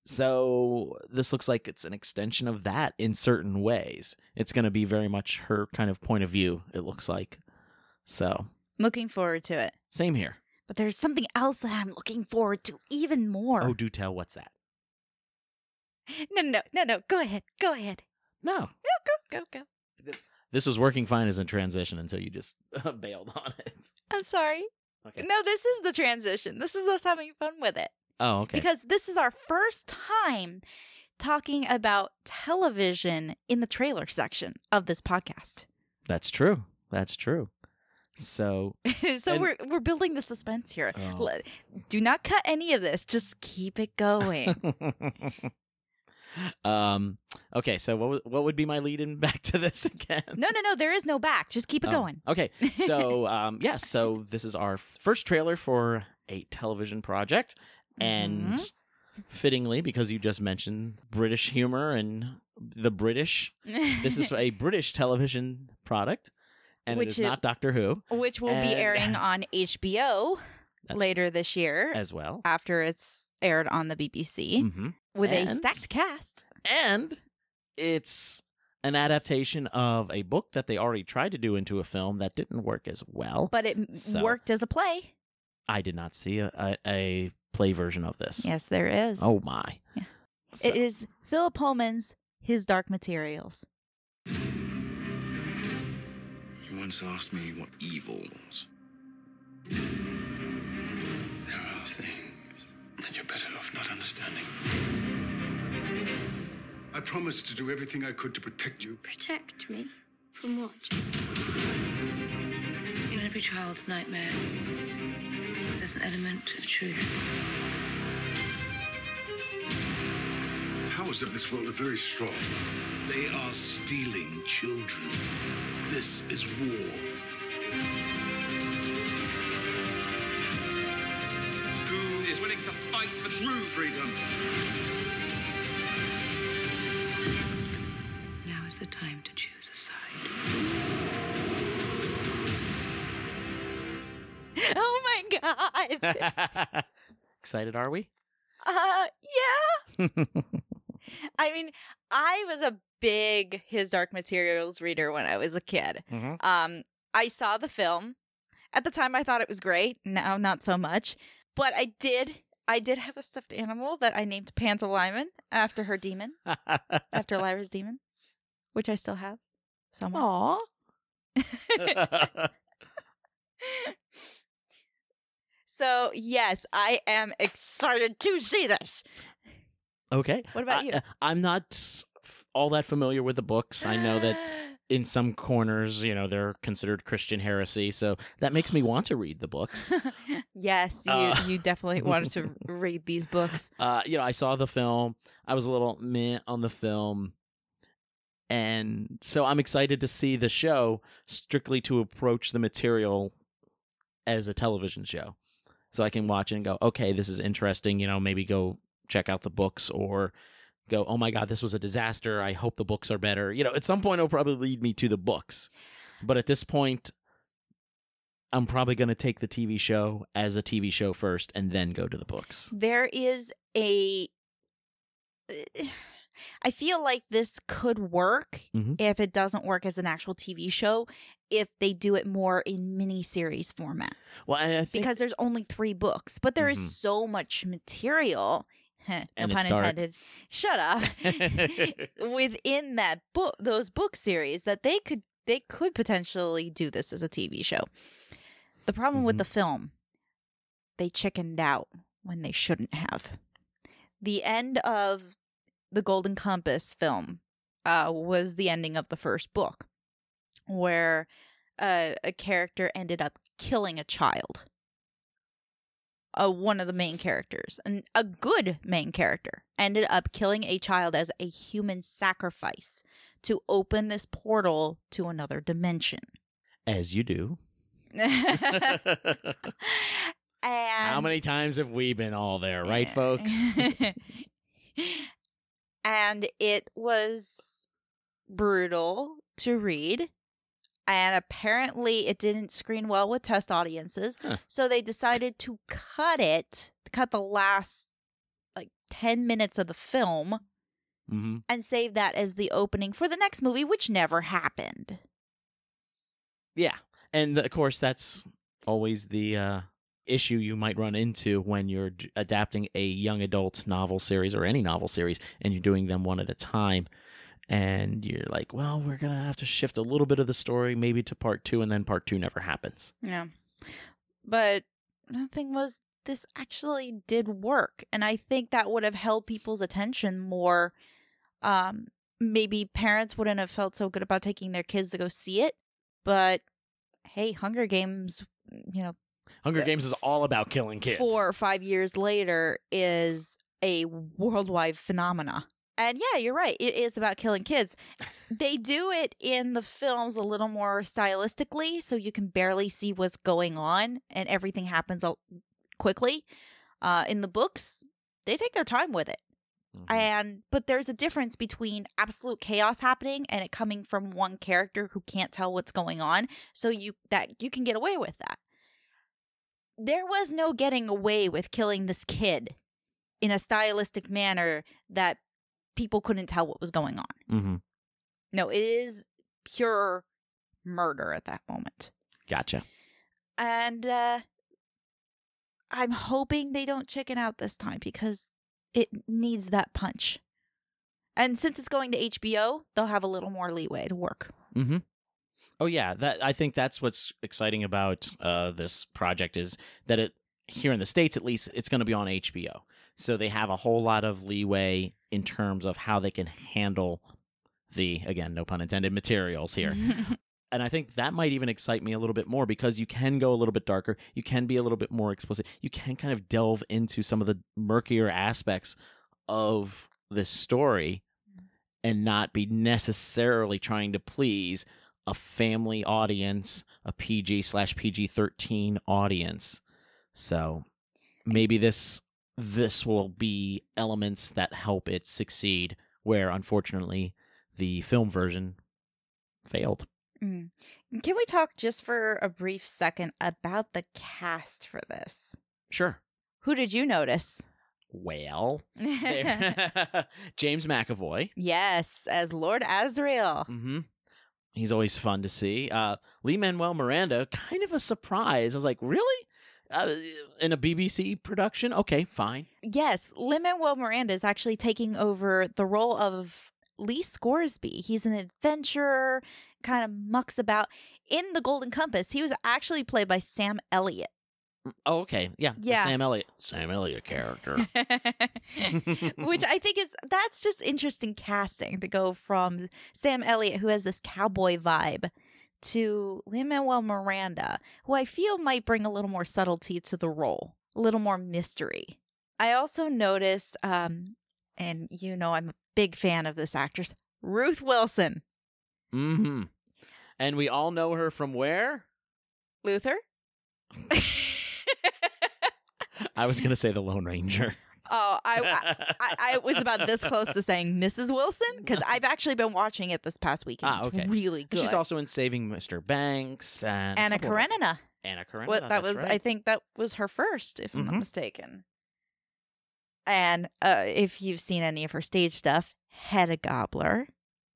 So this looks like it's an extension of that in certain ways. It's going to be very much her kind of point of view, it looks like. So Looking forward to it. Same here. But there's something else that I'm looking forward to even more. Oh, do tell. What's that? No, no, no, no. Go ahead. Go ahead. No. No, go, go, go. This was working fine as a transition until you just bailed on it. I'm sorry. Okay. No, this is the transition. This is us having fun with it. Oh, okay. Because this is our first time talking about television in the trailer section of this podcast. That's true. That's true. So, so and, we're we're building the suspense here. Oh. Let, do not cut any of this. Just keep it going. um. Okay. So, what what would be my lead in back to this again? No, no, no. There is no back. Just keep it oh, going. Okay. So, um. Yes. Yeah, so this is our first trailer for a television project, and mm-hmm. fittingly, because you just mentioned British humor and the British, this is a British television product. And which it is not Doctor Who. Which will and, be airing on H B O later this year. As well. After it's aired on the B B C. Mm-hmm. With and, a stacked cast. And it's an adaptation of a book that they already tried to do into a film that didn't work as well. But it so worked as a play. I did not see a, a, a play version of this. Yes, there is. Oh, my. Yeah. So. It is Philip Pullman's His Dark Materials. You once asked me what evil was. There are things that you're better off not understanding. I promised to do everything I could to protect you. Protect me? From what? In every child's nightmare, there's an element of truth. Powers of this world are very strong. They are stealing children. This is war. Who is willing to fight for true freedom? Now is the time to choose a side. Oh my God. Excited, are we? Uh, yeah. I mean, I was a big His Dark Materials reader when I was a kid. Mm-hmm. Um, I saw the film. At the time, I thought it was great. Now, not so much. But I did, I did have a stuffed animal that I named Pantalaimon after her demon, after Lyra's demon, which I still have somewhere. Aww. So yes, I am excited to see this. Okay. What about I, you? I'm not all that familiar with the books. I know that in some corners, you know, they're considered Christian heresy, so that makes me want to read the books. Yes, you, uh, you definitely wanted to read these books. Uh, you know, I saw the film. I was a little meh on the film. And so I'm excited to see the show strictly to approach the material as a television show. So I can watch it and go, okay, this is interesting, you know, maybe go check out the books or go, oh my God, this was a disaster. I hope the books are better. You know, at some point it'll probably lead me to the books. But at this point, I'm probably going to take the T V show as a T V show first and then go to the books. There is a... I feel like this could work mm-hmm. if it doesn't work as an actual T V show, if they do it more in mini-series format. Well, I, I think... Because there's only three books, but there mm-hmm. is so much material, no and pun it's dark. intended, shut up, within that book, those book series that they could they could potentially do this as a T V show. The problem mm-hmm. with the film, they chickened out when they shouldn't have. The end of the Golden Compass film uh, was the ending of the first book, where uh, a character ended up killing a child. Uh, one of the main characters, and a good main character, ended up killing a child as a human sacrifice to open this portal to another dimension. As you do. And how many times have we been all there, right, folks? And it was brutal to read. And apparently it didn't screen well with test audiences. Huh. So they decided to cut it, cut the last like ten minutes of the film Mm-hmm. and save that as the opening for the next movie, which never happened. Yeah. And of course, that's always the uh, issue you might run into when you're d- adapting a young adult novel series or any novel series, and you're doing them one at a time. And you're like, well, we're going to have to shift a little bit of the story maybe to part two, and then part two never happens. Yeah. But the thing was, this actually did work. And I think that would have held people's attention more. Um, maybe parents wouldn't have felt so good about taking their kids to go see it. But hey, Hunger Games, you know. Hunger Games is all about killing kids. Four or five years later is a worldwide phenomena. And yeah, you're right. It is about killing kids. They do it in the films a little more stylistically, so you can barely see what's going on and everything happens quickly. Uh, in the books, they take their time with it. Mm-hmm. And but there's a difference between absolute chaos happening and it coming from one character who can't tell what's going on, so you that you can get away with that. There was no getting away with killing this kid in a stylistic manner that people couldn't tell what was going on. Mm-hmm. No, it is pure murder at that moment. Gotcha. And uh, I'm hoping they don't chicken out this time because it needs that punch. And since it's going to H B O, they'll have a little more leeway to work. Mm-hmm. Oh, yeah. That I think that's what's exciting about uh, this project is that it, here in the States at least, it's going to be on H B O. So they have a whole lot of leeway in terms of how they can handle the, again, no pun intended, materials here. And I think that might even excite me a little bit more because you can go a little bit darker. You can be a little bit more explicit. You can kind of delve into some of the murkier aspects of this story and not be necessarily trying to please a family audience, a P G slash P G thirteen audience. So maybe this this will be elements that help it succeed, where unfortunately the film version failed. Mm. Can we talk just for a brief second about the cast for this? Sure. Who did you notice? Well, James McAvoy. Yes, as Lord Asriel. Mm-hmm. He's always fun to see. Uh, Lin-Manuel Miranda, kind of a surprise. I was like, really? Uh, in a B B C production? Okay, fine. Yes, Lin-Manuel Miranda is actually taking over the role of Lee Scoresby. He's an adventurer, kind of mucks about. In The Golden Compass, he was actually played by Sam Elliott. Oh, okay. Yeah. Yeah. The Sam Elliott. Sam Elliott character. Which I think is, that's just interesting casting to go from Sam Elliott, who has this cowboy vibe, to Lin-Manuel Miranda, who I feel might bring a little more subtlety to the role, a little more mystery. I also noticed, um, and you know I'm a big fan of this actress, Ruth Wilson. Mm-hmm. And we all know her from where? Luther? I was going to say The Lone Ranger. Oh, I, I I was about this close to saying Missus Wilson because I've actually been watching it this past weekend. Ah, okay. It's really good. She's also in Saving Mister Banks and Anna Karenina. Anna Karenina. What that that's was, right. I think that was her first, if I'm Mhm. not mistaken. And uh, if you've seen any of her stage stuff, Hedda Gabler.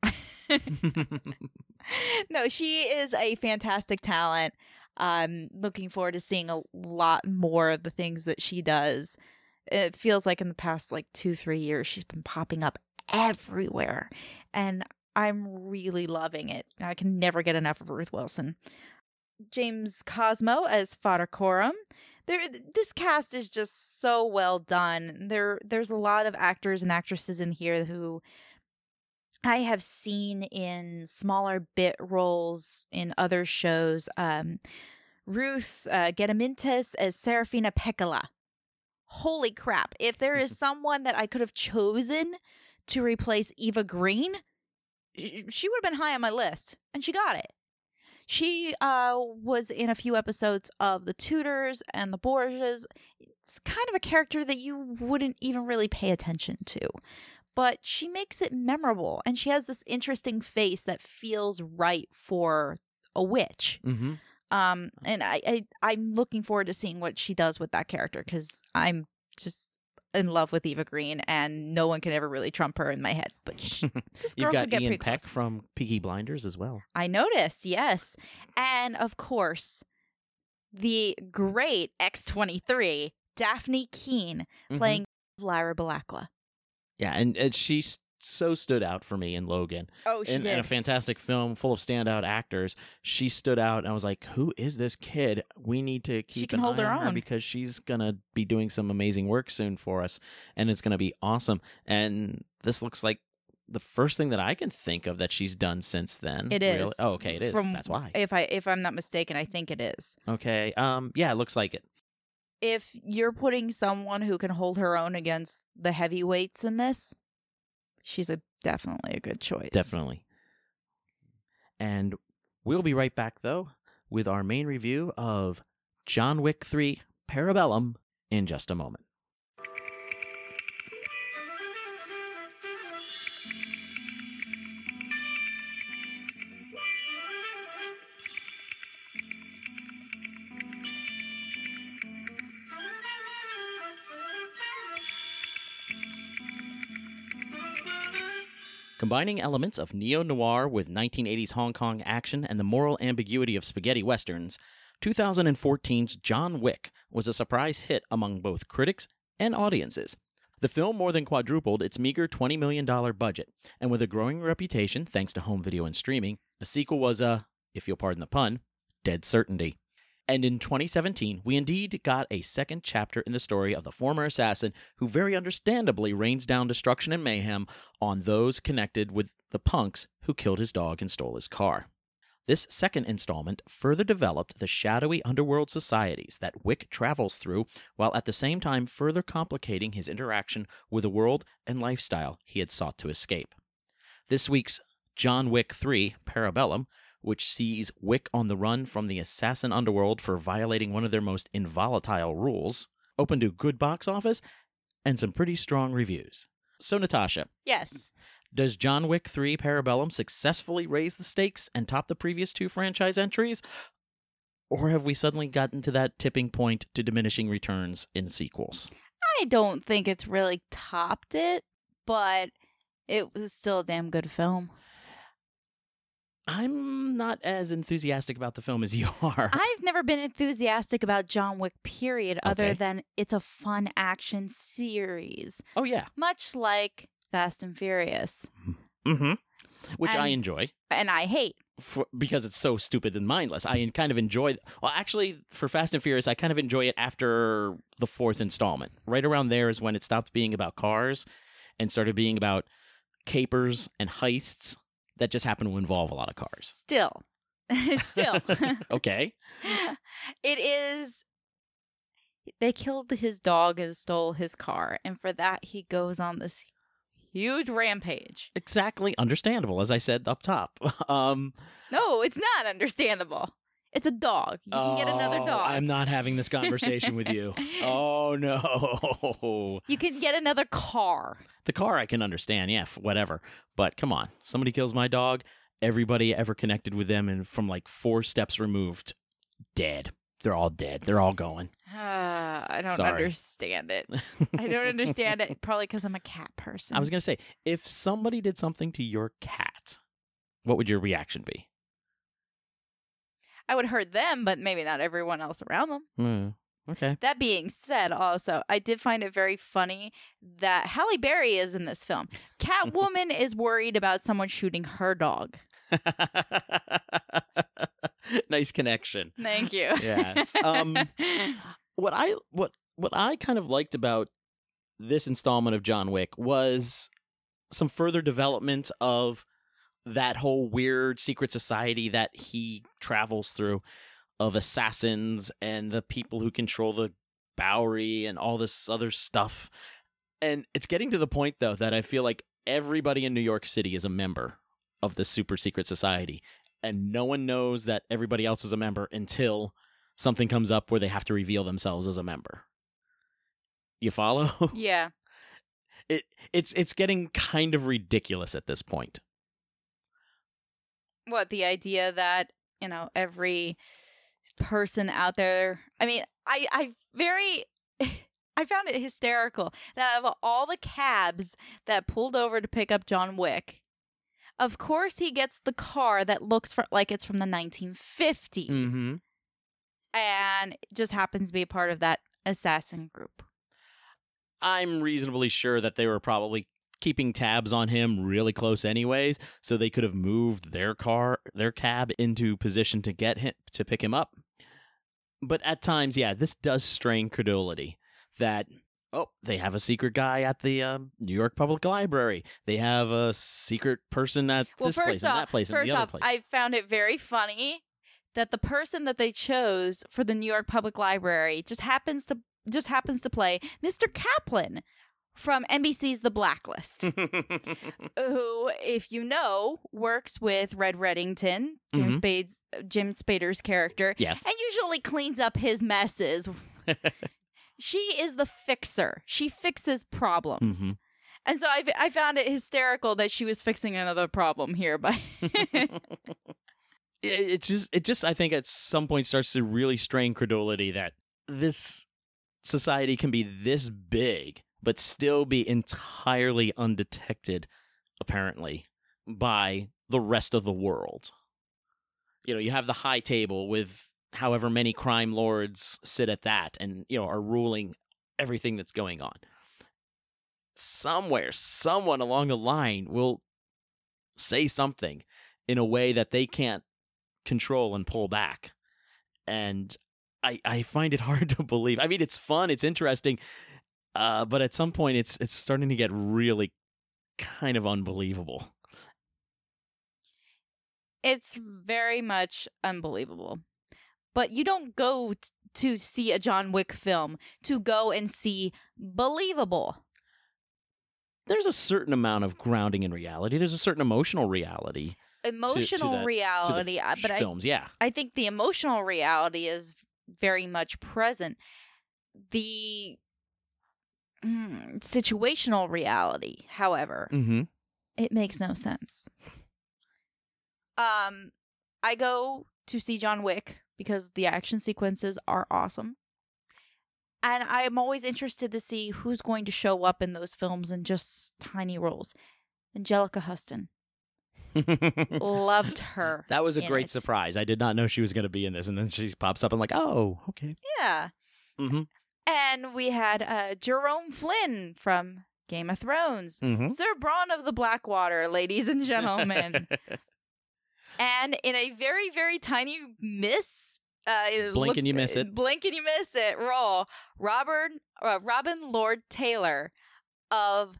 No, she is a fantastic talent. I'm looking forward to seeing a lot more of the things that she does. It feels like in the past like two, three years, she's been popping up everywhere. And I'm really loving it. I can never get enough of Ruth Wilson. James Cosmo as Father Coram. There, this cast is just so well done. There, there's a lot of actors and actresses in here who I have seen in smaller bit roles in other shows. Um, Ruth uh, Gediminas as Serafina Pekkala. Holy crap. If there is someone that I could have chosen to replace Eva Green, she would have been high on my list. And she got it. She uh, was in a few episodes of The Tudors and The Borgias. It's kind of a character that you wouldn't even really pay attention to. But she makes it memorable, and she has this interesting face that feels right for a witch. Mm-hmm. Um, and I, I, I'm looking forward to seeing what she does with that character, because I'm just, in love with Eva Green, and no one can ever really trump her in my head. But sh- this girl You've got could get Ian pretty Peck close. from Peaky Blinders as well. I noticed, yes. And of course, the great X twenty-three, Daphne Keane, Mhm. playing Lyra Belacqua. Yeah, and, and she s- so stood out for me in Logan. Oh, she in, did. in a fantastic film full of standout actors. She stood out, and I was like, "Who is this kid? We need to keep She can an hold eye her on her own. because she's gonna be doing some amazing work soon for us, and it's gonna be awesome." And this looks like the first thing that I can think of that she's done since then. It is. Really? Oh, okay, it is. From- That's why. If I if I'm not mistaken, I think it is. Okay. Um. Yeah, it looks like it. If you're putting someone who can hold her own against the heavyweights in this, she's a definitely a good choice. Definitely. And we'll be right back, though, with our main review of John Wick three Parabellum in just a moment. Combining elements of neo-noir with nineteen eighties Hong Kong action and the moral ambiguity of spaghetti westerns, twenty fourteen's John Wick was a surprise hit among both critics and audiences. The film more than quadrupled its meager twenty million dollars budget, and with a growing reputation thanks to home video and streaming, a sequel was a, if you'll pardon the pun, dead certainty. And in twenty seventeen, we indeed got a second chapter in the story of the former assassin who very understandably rains down destruction and mayhem on those connected with the punks who killed his dog and stole his car. This second installment further developed the shadowy underworld societies that Wick travels through, while at the same time further complicating his interaction with the world and lifestyle he had sought to escape. This week's John Wick three Parabellum, which sees Wick on the run from the assassin underworld for violating one of their most involatile rules, opened to good box office and some pretty strong reviews. So, Natasha, Yes. does John Wick three Parabellum successfully raise the stakes and top the previous two franchise entries? Or have we suddenly gotten to that tipping point to diminishing returns in sequels? I don't think it's really topped it, but it was still a damn good film. I'm not as enthusiastic about the film as you are. I've never been enthusiastic about John Wick, period, other Okay. than it's a fun action series. Oh, yeah. Much like Fast and Furious. Mm-hmm. Which I And- enjoy. And I hate. For, because it's so stupid and mindless. I kind of enjoy... Well, actually, for Fast and Furious, I kind of enjoy it after the fourth installment. Right around there is when it stopped being about cars and started being about capers and heists that just happen to involve a lot of cars. Still. Still. Okay. It is. They killed his dog and stole his car. And for that, he goes on this huge rampage. Exactly. Understandable, as I said up top. um, No, it's not understandable. It's a dog. You can get another oh, dog. I'm not having this conversation with you. Oh, no. You can get another car. The car I can understand, yeah, f- whatever. But come on, somebody kills my dog, everybody ever connected with them and from like four steps removed, dead. They're all dead. They're all going. Uh, I don't Sorry. understand it. I don't understand it. Probably because I'm a cat person. I was going to say, if somebody did something to your cat, what would your reaction be? I would hurt them, but maybe not everyone else around them. Mm, okay. That being said, also, I did find it very funny that Halle Berry is in this film. Catwoman is worried about someone shooting her dog. Nice connection. Thank you. Yes. Um, what I what what I kind of liked about this installment of John Wick was some further development of that whole weird secret society that he travels through of assassins and the people who control the Bowery and all this other stuff. And it's getting to the point, though, that I feel like everybody in New York City is a member of the super secret society. And no one knows that everybody else is a member until something comes up where they have to reveal themselves as a member. You follow? Yeah. It it's it's getting kind of ridiculous at this point. What, the idea that, you know, every person out there, I mean, I, I very, I found it hysterical that out of all the cabs that pulled over to pick up John Wick, of course he gets the car that looks for, like it's from the nineteen fifties. Mm-hmm. And it just happens to be a part of that assassin group. I'm reasonably sure that they were probably keeping tabs on him really close anyways, so they could have moved their car, their cab into position to get him, to pick him up. But at times, yeah, this does strain credulity that, oh, they have a secret guy at the uh, New York Public Library. They have a secret person at well, this first place off, and that place and first the other off, place. I found it very funny that the person that they chose for the New York Public Library just happens to just happens to play Mister Kaplan from N B C's The Blacklist, who, if you know, works with Red Reddington, Jim Mhm. Spade's Jim Spader's character, Yes. and usually cleans up his messes. She is the fixer. She fixes problems. Mhm. And so I, I found it hysterical that she was fixing another problem here by it, it just it just I think at some point starts to really strain credulity that this society can be this big but still be entirely undetected, apparently, by the rest of the world. You know, you have the high table with however many crime lords sit at that and, you know, are ruling everything that's going on. Somewhere, someone along the line will say something in a way that they can't control and pull back. And I, I find it hard to believe. I mean, it's fun, it's interesting, uh, but at some point it's it's starting to get really kind of unbelievable. It's very much unbelievable. But you don't go t- to see a John Wick film to go and see believable. There's a certain amount of grounding in reality. There's a certain emotional reality. Emotional to, to that, reality, to the uh, but films, I, yeah. I think the emotional reality is very much present. The mm, situational reality, however, Mm-hmm. it makes no sense. Um, I go to see John Wick because the action sequences are awesome. And I'm always interested to see who's going to show up in those films in just tiny roles. Angelica Huston. Loved her. That was a in great it. surprise. I did not know she was going to be in this, and then she pops up and like, oh, okay. Yeah. Mm-hmm. And we had uh, Jerome Flynn from Game of Thrones. Mm-hmm. Sir Bronn of the Blackwater, ladies and gentlemen. And in a very, very tiny miss, uh, Blink and you miss it. Blink and you miss it. Roll. Robert, uh, Robin Lord Taylor of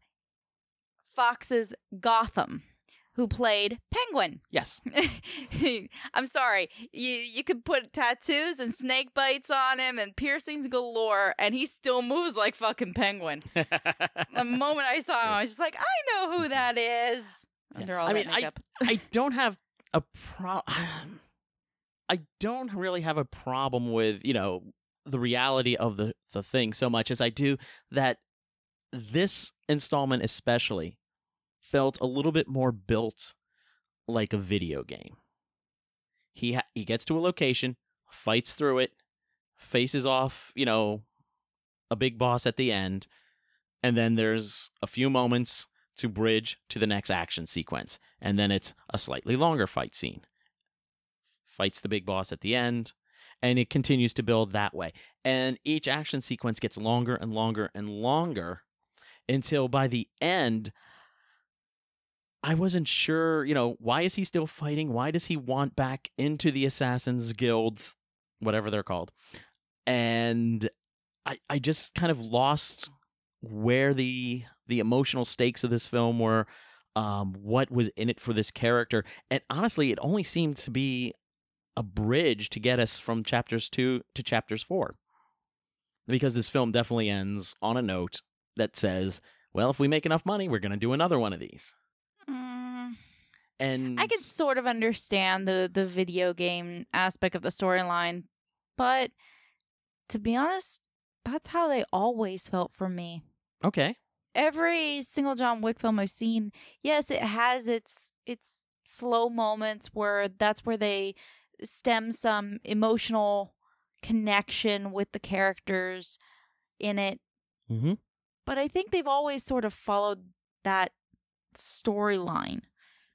Fox's Gotham, who played Penguin. Yes. I'm sorry. You you could put tattoos and snake bites on him and piercings galore, and he still moves like fucking Penguin. The moment I saw him, I was just like, I know who that is. Under all I that mean, makeup. I, I don't have a pro. I don't really have a problem with, you know, the reality of the, the thing so much as I do that this installment especially felt a little bit more built like a video game. He ha- he gets to a location, fights through it, faces off, you know, a big boss at the end, and then there's a few moments to bridge to the next action sequence, and then it's a slightly longer fight scene. Fights the big boss at the end, and it continues to build that way. And each action sequence gets longer and longer and longer until by the end, I wasn't sure, you know, why is he still fighting? Why does he want back into the Assassin's Guild, whatever they're called? And I, I just kind of lost where the the emotional stakes of this film were, um, what was in it for this character. And honestly, it only seemed to be a bridge to get us from chapters two to chapters four. Because this film definitely ends on a note that says, well, if we make enough money, we're going to do another one of these. Mm. And I can sort of understand the, the video game aspect of the storyline, but to be honest, that's how they always felt for me. Okay. Every single John Wick film I've seen, yes, it has its its slow moments where that's where they stem some emotional connection with the characters in it. Mm-hmm. But I think they've always sort of followed that storyline.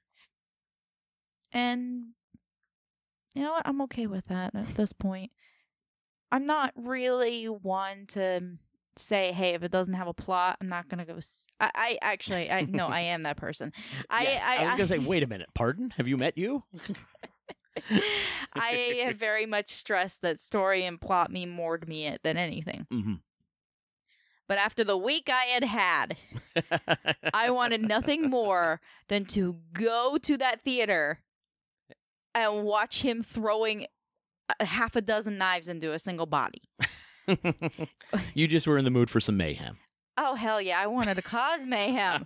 And you know what? I'm okay with that at this point. I'm not really one to say, hey, if it doesn't have a plot, I'm not going to go... S- I, I actually, I no, I am that person. I, yes, I, I, I was I, going to say, wait a minute, pardon? Have you met you? I have very much stressed that story and plot mean more to me than anything. Mm-hmm. But after the week I had had, I wanted nothing more than to go to that theater and watch him throwing a half a dozen knives into a single body. You just were in the mood for some mayhem. Oh, hell yeah. I wanted to cause mayhem.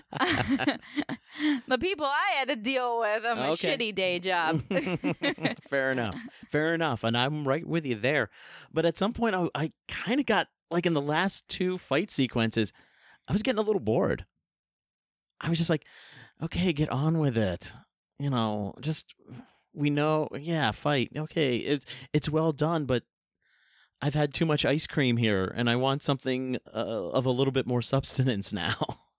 The people I had to deal with on my Okay. shitty day job. Fair enough. Fair enough. And I'm right with you there. But at some point, I, I kind of got, like in the last two fight sequences, I was getting a little bored. I was just like, okay, get on with it. You know, just, we know, yeah, fight. Okay, it's it's well done, but I've had too much ice cream here, and I want something uh, of a little bit more substance now.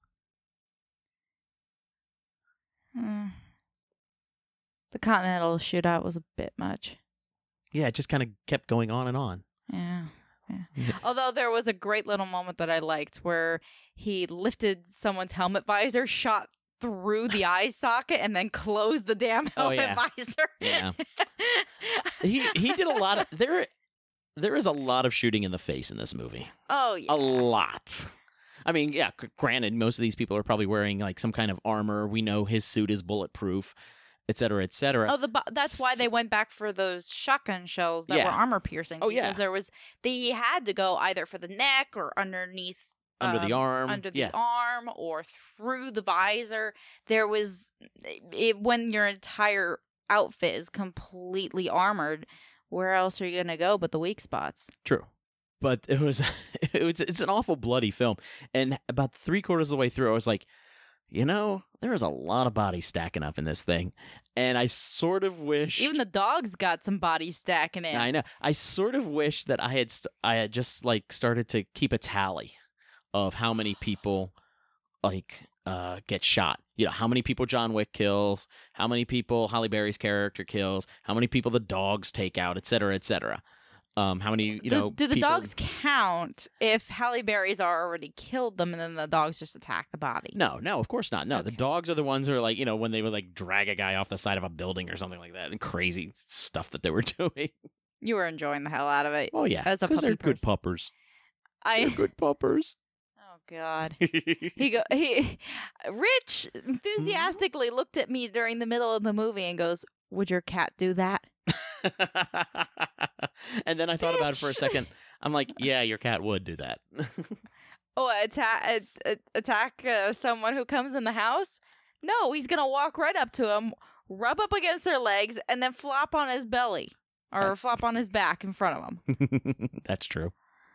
Hmm. The Continental shootout was a bit much. Yeah, it just kind of kept going on and on. Yeah. yeah. Although there was a great little moment that I liked where he lifted someone's helmet visor, shot through the eye socket, and then closed the damn Oh, helmet yeah. visor. Yeah. he he did a lot of there. There is a lot of shooting in the face in this movie. Oh yeah, a lot. I mean, yeah. g- Granted, most of these people are probably wearing like some kind of armor. We know his suit is bulletproof, et cetera, et cetera. Oh, the bo- that's why they went back for those shotgun shells that Yeah. were armor piercing. Oh, yeah. because there was they had to go either for the neck or underneath. Under the um, arm, under the yeah. arm, or through the visor. There was it, when your entire outfit is completely armored. Where else are you gonna go but the weak spots? True, but it was it was it's an awful bloody film, and about three quarters of the way through, I was like, you know, there is a lot of bodies stacking up in this thing, and I sort of wish Even the dogs got some body stacking in. I know. I sort of wish that I had st- I had just like started to keep a tally of how many people like uh, get shot. You know, how many people John Wick kills, how many people Halle Berry's character kills, how many people the dogs take out, et cetera, et cetera. Um, how many, you do, know, do the people... dogs count if Halle Berry's already killed them and then the dogs just attack the body? No, no, of course not. No, Okay. the dogs are the ones who are like, you know, when they would like drag a guy off the side of a building or something like that, and crazy stuff that they were doing. You were enjoying the hell out of it. Oh yeah, as a because puppy they're good person. puppers. I They're good puppers. Oh God. He go he Rich enthusiastically looked at me during the middle of the movie and goes, "Would your cat do that?" And then I thought about it for a second. I'm like, yeah, your cat would do that. Oh, attack attack uh, someone who comes in the house? No, he's gonna walk right up to him, rub up against their legs, and then flop on his belly or flop on his back in front of him. That's true.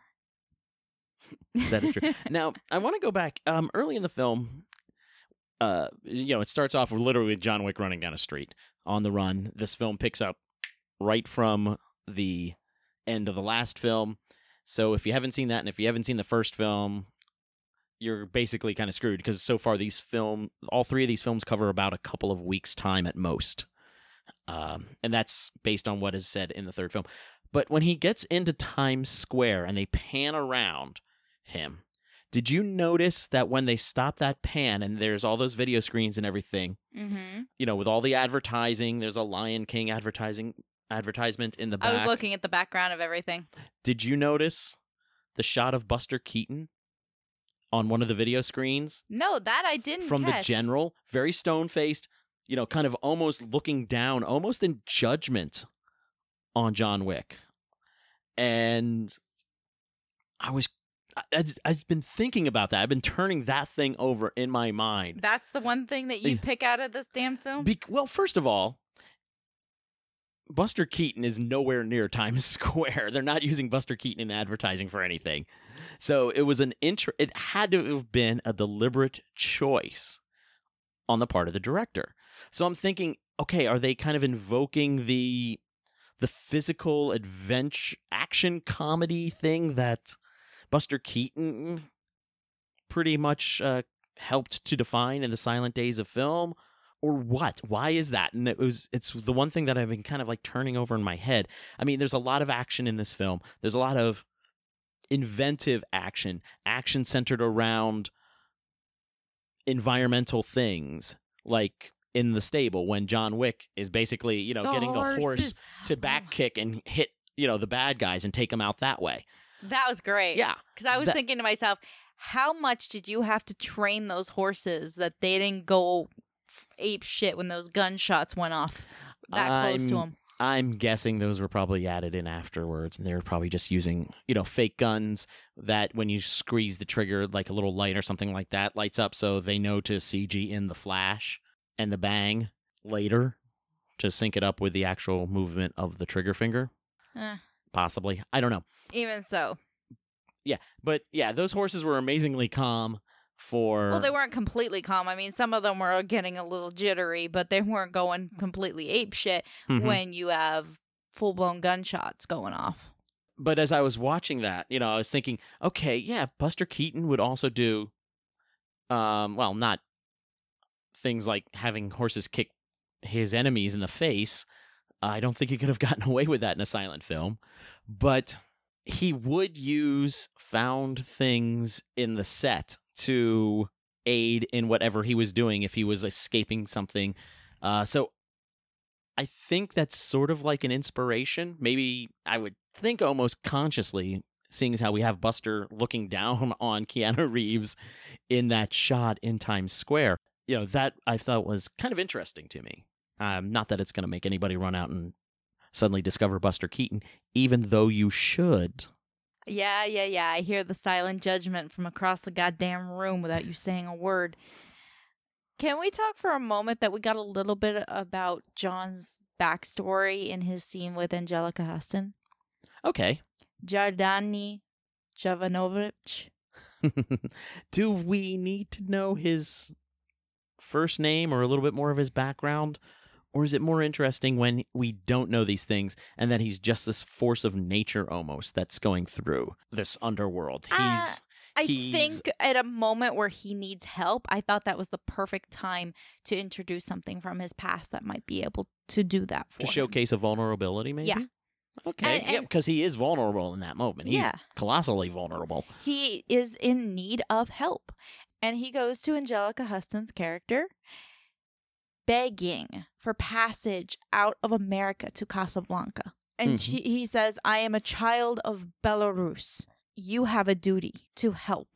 That is true. Now, I want to go back. Um, early in the film, uh, you know, it starts off with literally with John Wick running down a street on the run. This film picks up right from the end of the last film. So if you haven't seen that, and if you haven't seen the first film, you're basically kind of screwed because so far these film, all three of these films cover about a couple of weeks' time at most. Um, and that's based on what is said in the third film. But when he gets into Times Square and they pan around him, did you notice that when they stop that pan and there's all those video screens and everything, Mm-hmm. you know, with all the advertising, there's a Lion King advertising advertisement in the back. I was looking at the background of everything. Did you notice the shot of Buster Keaton on one of the video screens? No, that I didn't From catch. the general, very stone-faced, you know, kind of almost looking down, almost in judgment on John Wick. And I was, I, I've been thinking about that. I've been turning that thing over in my mind. That's the one thing that you pick out of this damn film? Be- well, first of all, Buster Keaton is nowhere near Times Square. They're not using Buster Keaton in advertising for anything. So it was an intro. It had to have been a deliberate choice on the part of the director. So I'm thinking, okay, are they kind of invoking the the physical adventure action comedy thing that Buster Keaton pretty much uh, helped to define in the silent days of film, or what? Why is that? And it was it's the one thing that I've been kind of like turning over in my head. I mean, there's a lot of action in this film. There's a lot of inventive action, action centered around environmental things, like in the stable when John Wick is basically, you know, The getting horses. a horse to back kick and hit, you know, the bad guys and take them out that way. That was great. Yeah. Because I was That- thinking to myself, how much did you have to train those horses that they didn't go ape shit when those gunshots went off that close to I'm- them? I'm guessing those were probably added in afterwards, and they were probably just using, you know, fake guns that when you squeeze the trigger, like a little light or something like that lights up, so they know to C G in the flash and the bang later to sync it up with the actual movement of the trigger finger. Eh, Possibly. I don't know. even so. Yeah, but yeah, those horses were amazingly calm for... Well, they weren't completely calm. I mean, some of them were getting a little jittery, but they weren't going completely ape shit Mhm. when you have full-blown gunshots going off. But as I was watching that, you know, I was thinking, okay, yeah, Buster Keaton would also do, um, well, not things like having horses kick his enemies in the face. I don't think he could have gotten away with that in a silent film. But he would use found things in the set to aid in whatever he was doing if he was escaping something. Uh, so I think that's sort of like an inspiration. Maybe I would think almost consciously, seeing as how we have Buster looking down on Keanu Reeves in that shot in Times Square. You know, that I thought was kind of interesting to me. Um, not that it's going to make anybody run out and suddenly discover Buster Keaton, even though you should. Yeah, yeah, yeah. I hear the silent judgment from across the goddamn room without you saying a word. Can we talk for a moment that we got a little bit about John's backstory in his scene with Angelica Huston? Okay. Jardani Jovanovic. Do we need to know his first name or a little bit more of his background? Or is it more interesting when we don't know these things and that he's just this force of nature almost that's going through this underworld? He's, Uh, I he's think at a moment where he needs help, I thought that was the perfect time to introduce something from his past that might be able to do that for to him. showcase a vulnerability, maybe? Yeah. Okay. And- yeah, and- because he is vulnerable in that moment. He's Yeah. colossally vulnerable. He is in need of help. And he goes to Angelica Huston's character, begging for passage out of America to Casablanca. And Mhm. she, he says, I am a child of Belarus. You have a duty to help.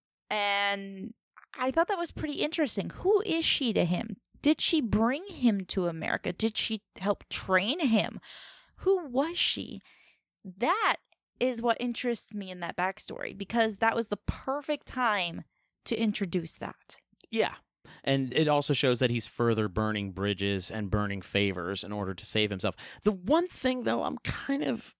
And I thought that was pretty interesting. Who is she to him? Did she bring him to America? Did she help train him? Who was she? That is what interests me in that backstory, because that was the perfect time to introduce that. Yeah. And it also shows that he's further burning bridges and burning favors in order to save himself. The one thing, though, I'm kind of...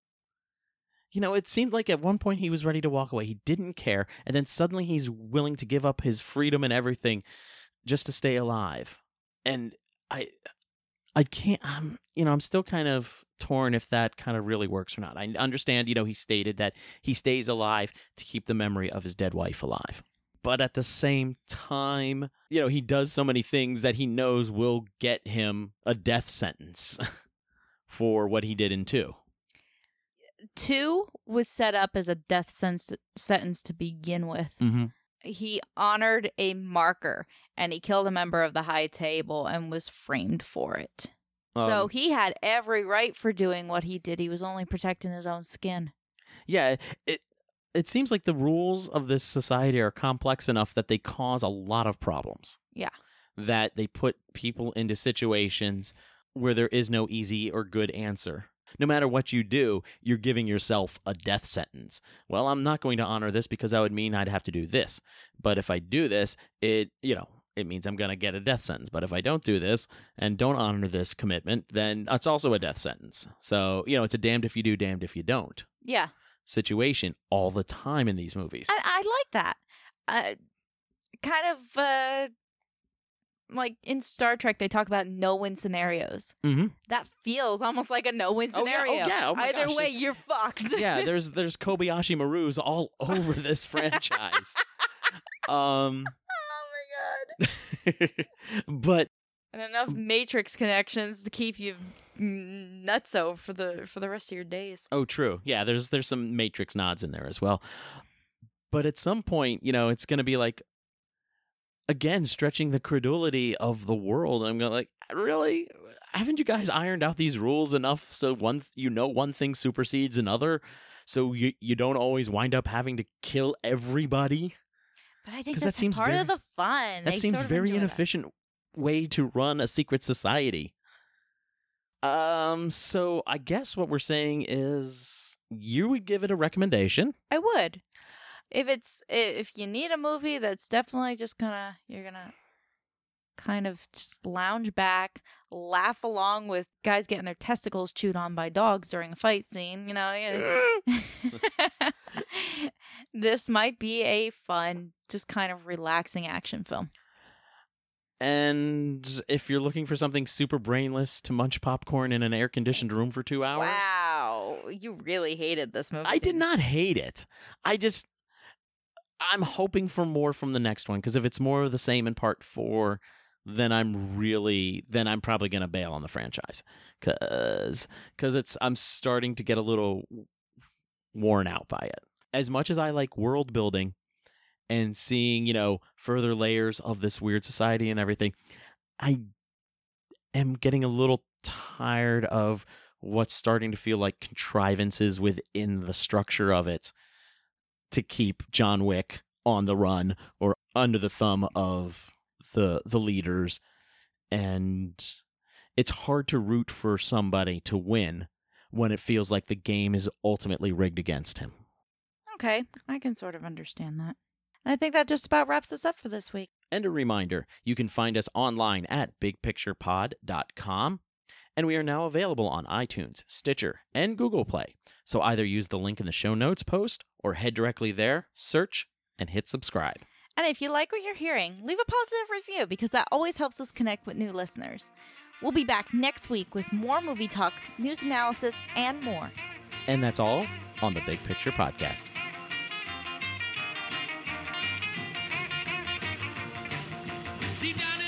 You know, it seemed like at one point he was ready to walk away. He didn't care. And then suddenly he's willing to give up his freedom and everything just to stay alive. And I I can't... I'm, you know, I'm still kind of torn if that kind of really works or not. I understand, you know, he stated that he stays alive to keep the memory of his dead wife alive. But at the same time, you know, he does so many things that he knows will get him a death sentence for what he did in two. Two was set up as a death sen- sentence to begin with. Mm-hmm. He honored a marker, and he killed a member of the high table and was framed for it. so Um, he had every right for doing what he did. He was only protecting his own skin. Yeah, it it seems like the rules of this society are complex enough that they cause a lot of problems. Yeah. That they put people into situations where there is no easy or good answer. No matter what you do, you're giving yourself a death sentence. Well, I'm not going to honor this because that would mean I'd have to do this. But if I do this, it, you know, it means I'm going to get a death sentence. But if I don't do this and don't honor this commitment, then it's also a death sentence. So, you know, it's a damned if you do, damned if you don't Yeah. situation all the time in these movies. I, I like that. Uh, kind of uh, like in Star Trek, they talk about no-win scenarios. Mm-hmm. That feels almost like a no-win Oh, yeah. scenario. Oh, yeah. Oh, my Either gosh. way, you're fucked. Yeah, there's there's Kobayashi Marus all over this franchise. um, Oh my god. but And enough Matrix connections to keep you nutso for the for the rest of your days. oh, true. Yeah, there's there's some Matrix nods in there as well. But at some point, you know, it's going to be like, again, stretching the credulity of the world. I'm going like, really? Haven't you guys ironed out these rules enough so one th- you know one thing supersedes another, so you you don't always wind up having to kill everybody? But I think 'Cause that's that seems part very- of the fun. That They seems sort of very enjoy that. inefficient way to run a secret society. Um, so I guess what we're saying is you would give it a recommendation. I would. If it's i- if you need a movie that's definitely just gonna you're gonna kind of just lounge back, laugh along with guys getting their testicles chewed on by dogs during a fight scene, you know. You know. This might be a fun, just kind of relaxing action film. And if you're looking for something super brainless to munch popcorn in an air-conditioned room for two hours, Wow, you really hated this movie. I did not hate it. I just, I'm hoping for more from the next one, because if it's more of the same in part four, then I'm really, then I'm probably going to bail on the franchise. Because because it's, I'm starting to get a little worn out by it. As much as I like world building and seeing, you know, further layers of this weird society and everything, I am getting a little tired of what's starting to feel like contrivances within the structure of it to keep John Wick on the run or under the thumb of the the leaders. And it's hard to root for somebody to win when it feels like the game is ultimately rigged against him. Okay, I can sort of understand that. And I think that just about wraps us up for this week. And a reminder, you can find us online at big picture pod dot com. And we are now available on iTunes, Stitcher, and Google Play. So either use the link in the show notes post or head directly there, search, and hit subscribe. And if you like what you're hearing, leave a positive review because that always helps us connect with new listeners. We'll be back next week with more movie talk, news analysis, and more. And that's all on the Big Picture Podcast. Deep down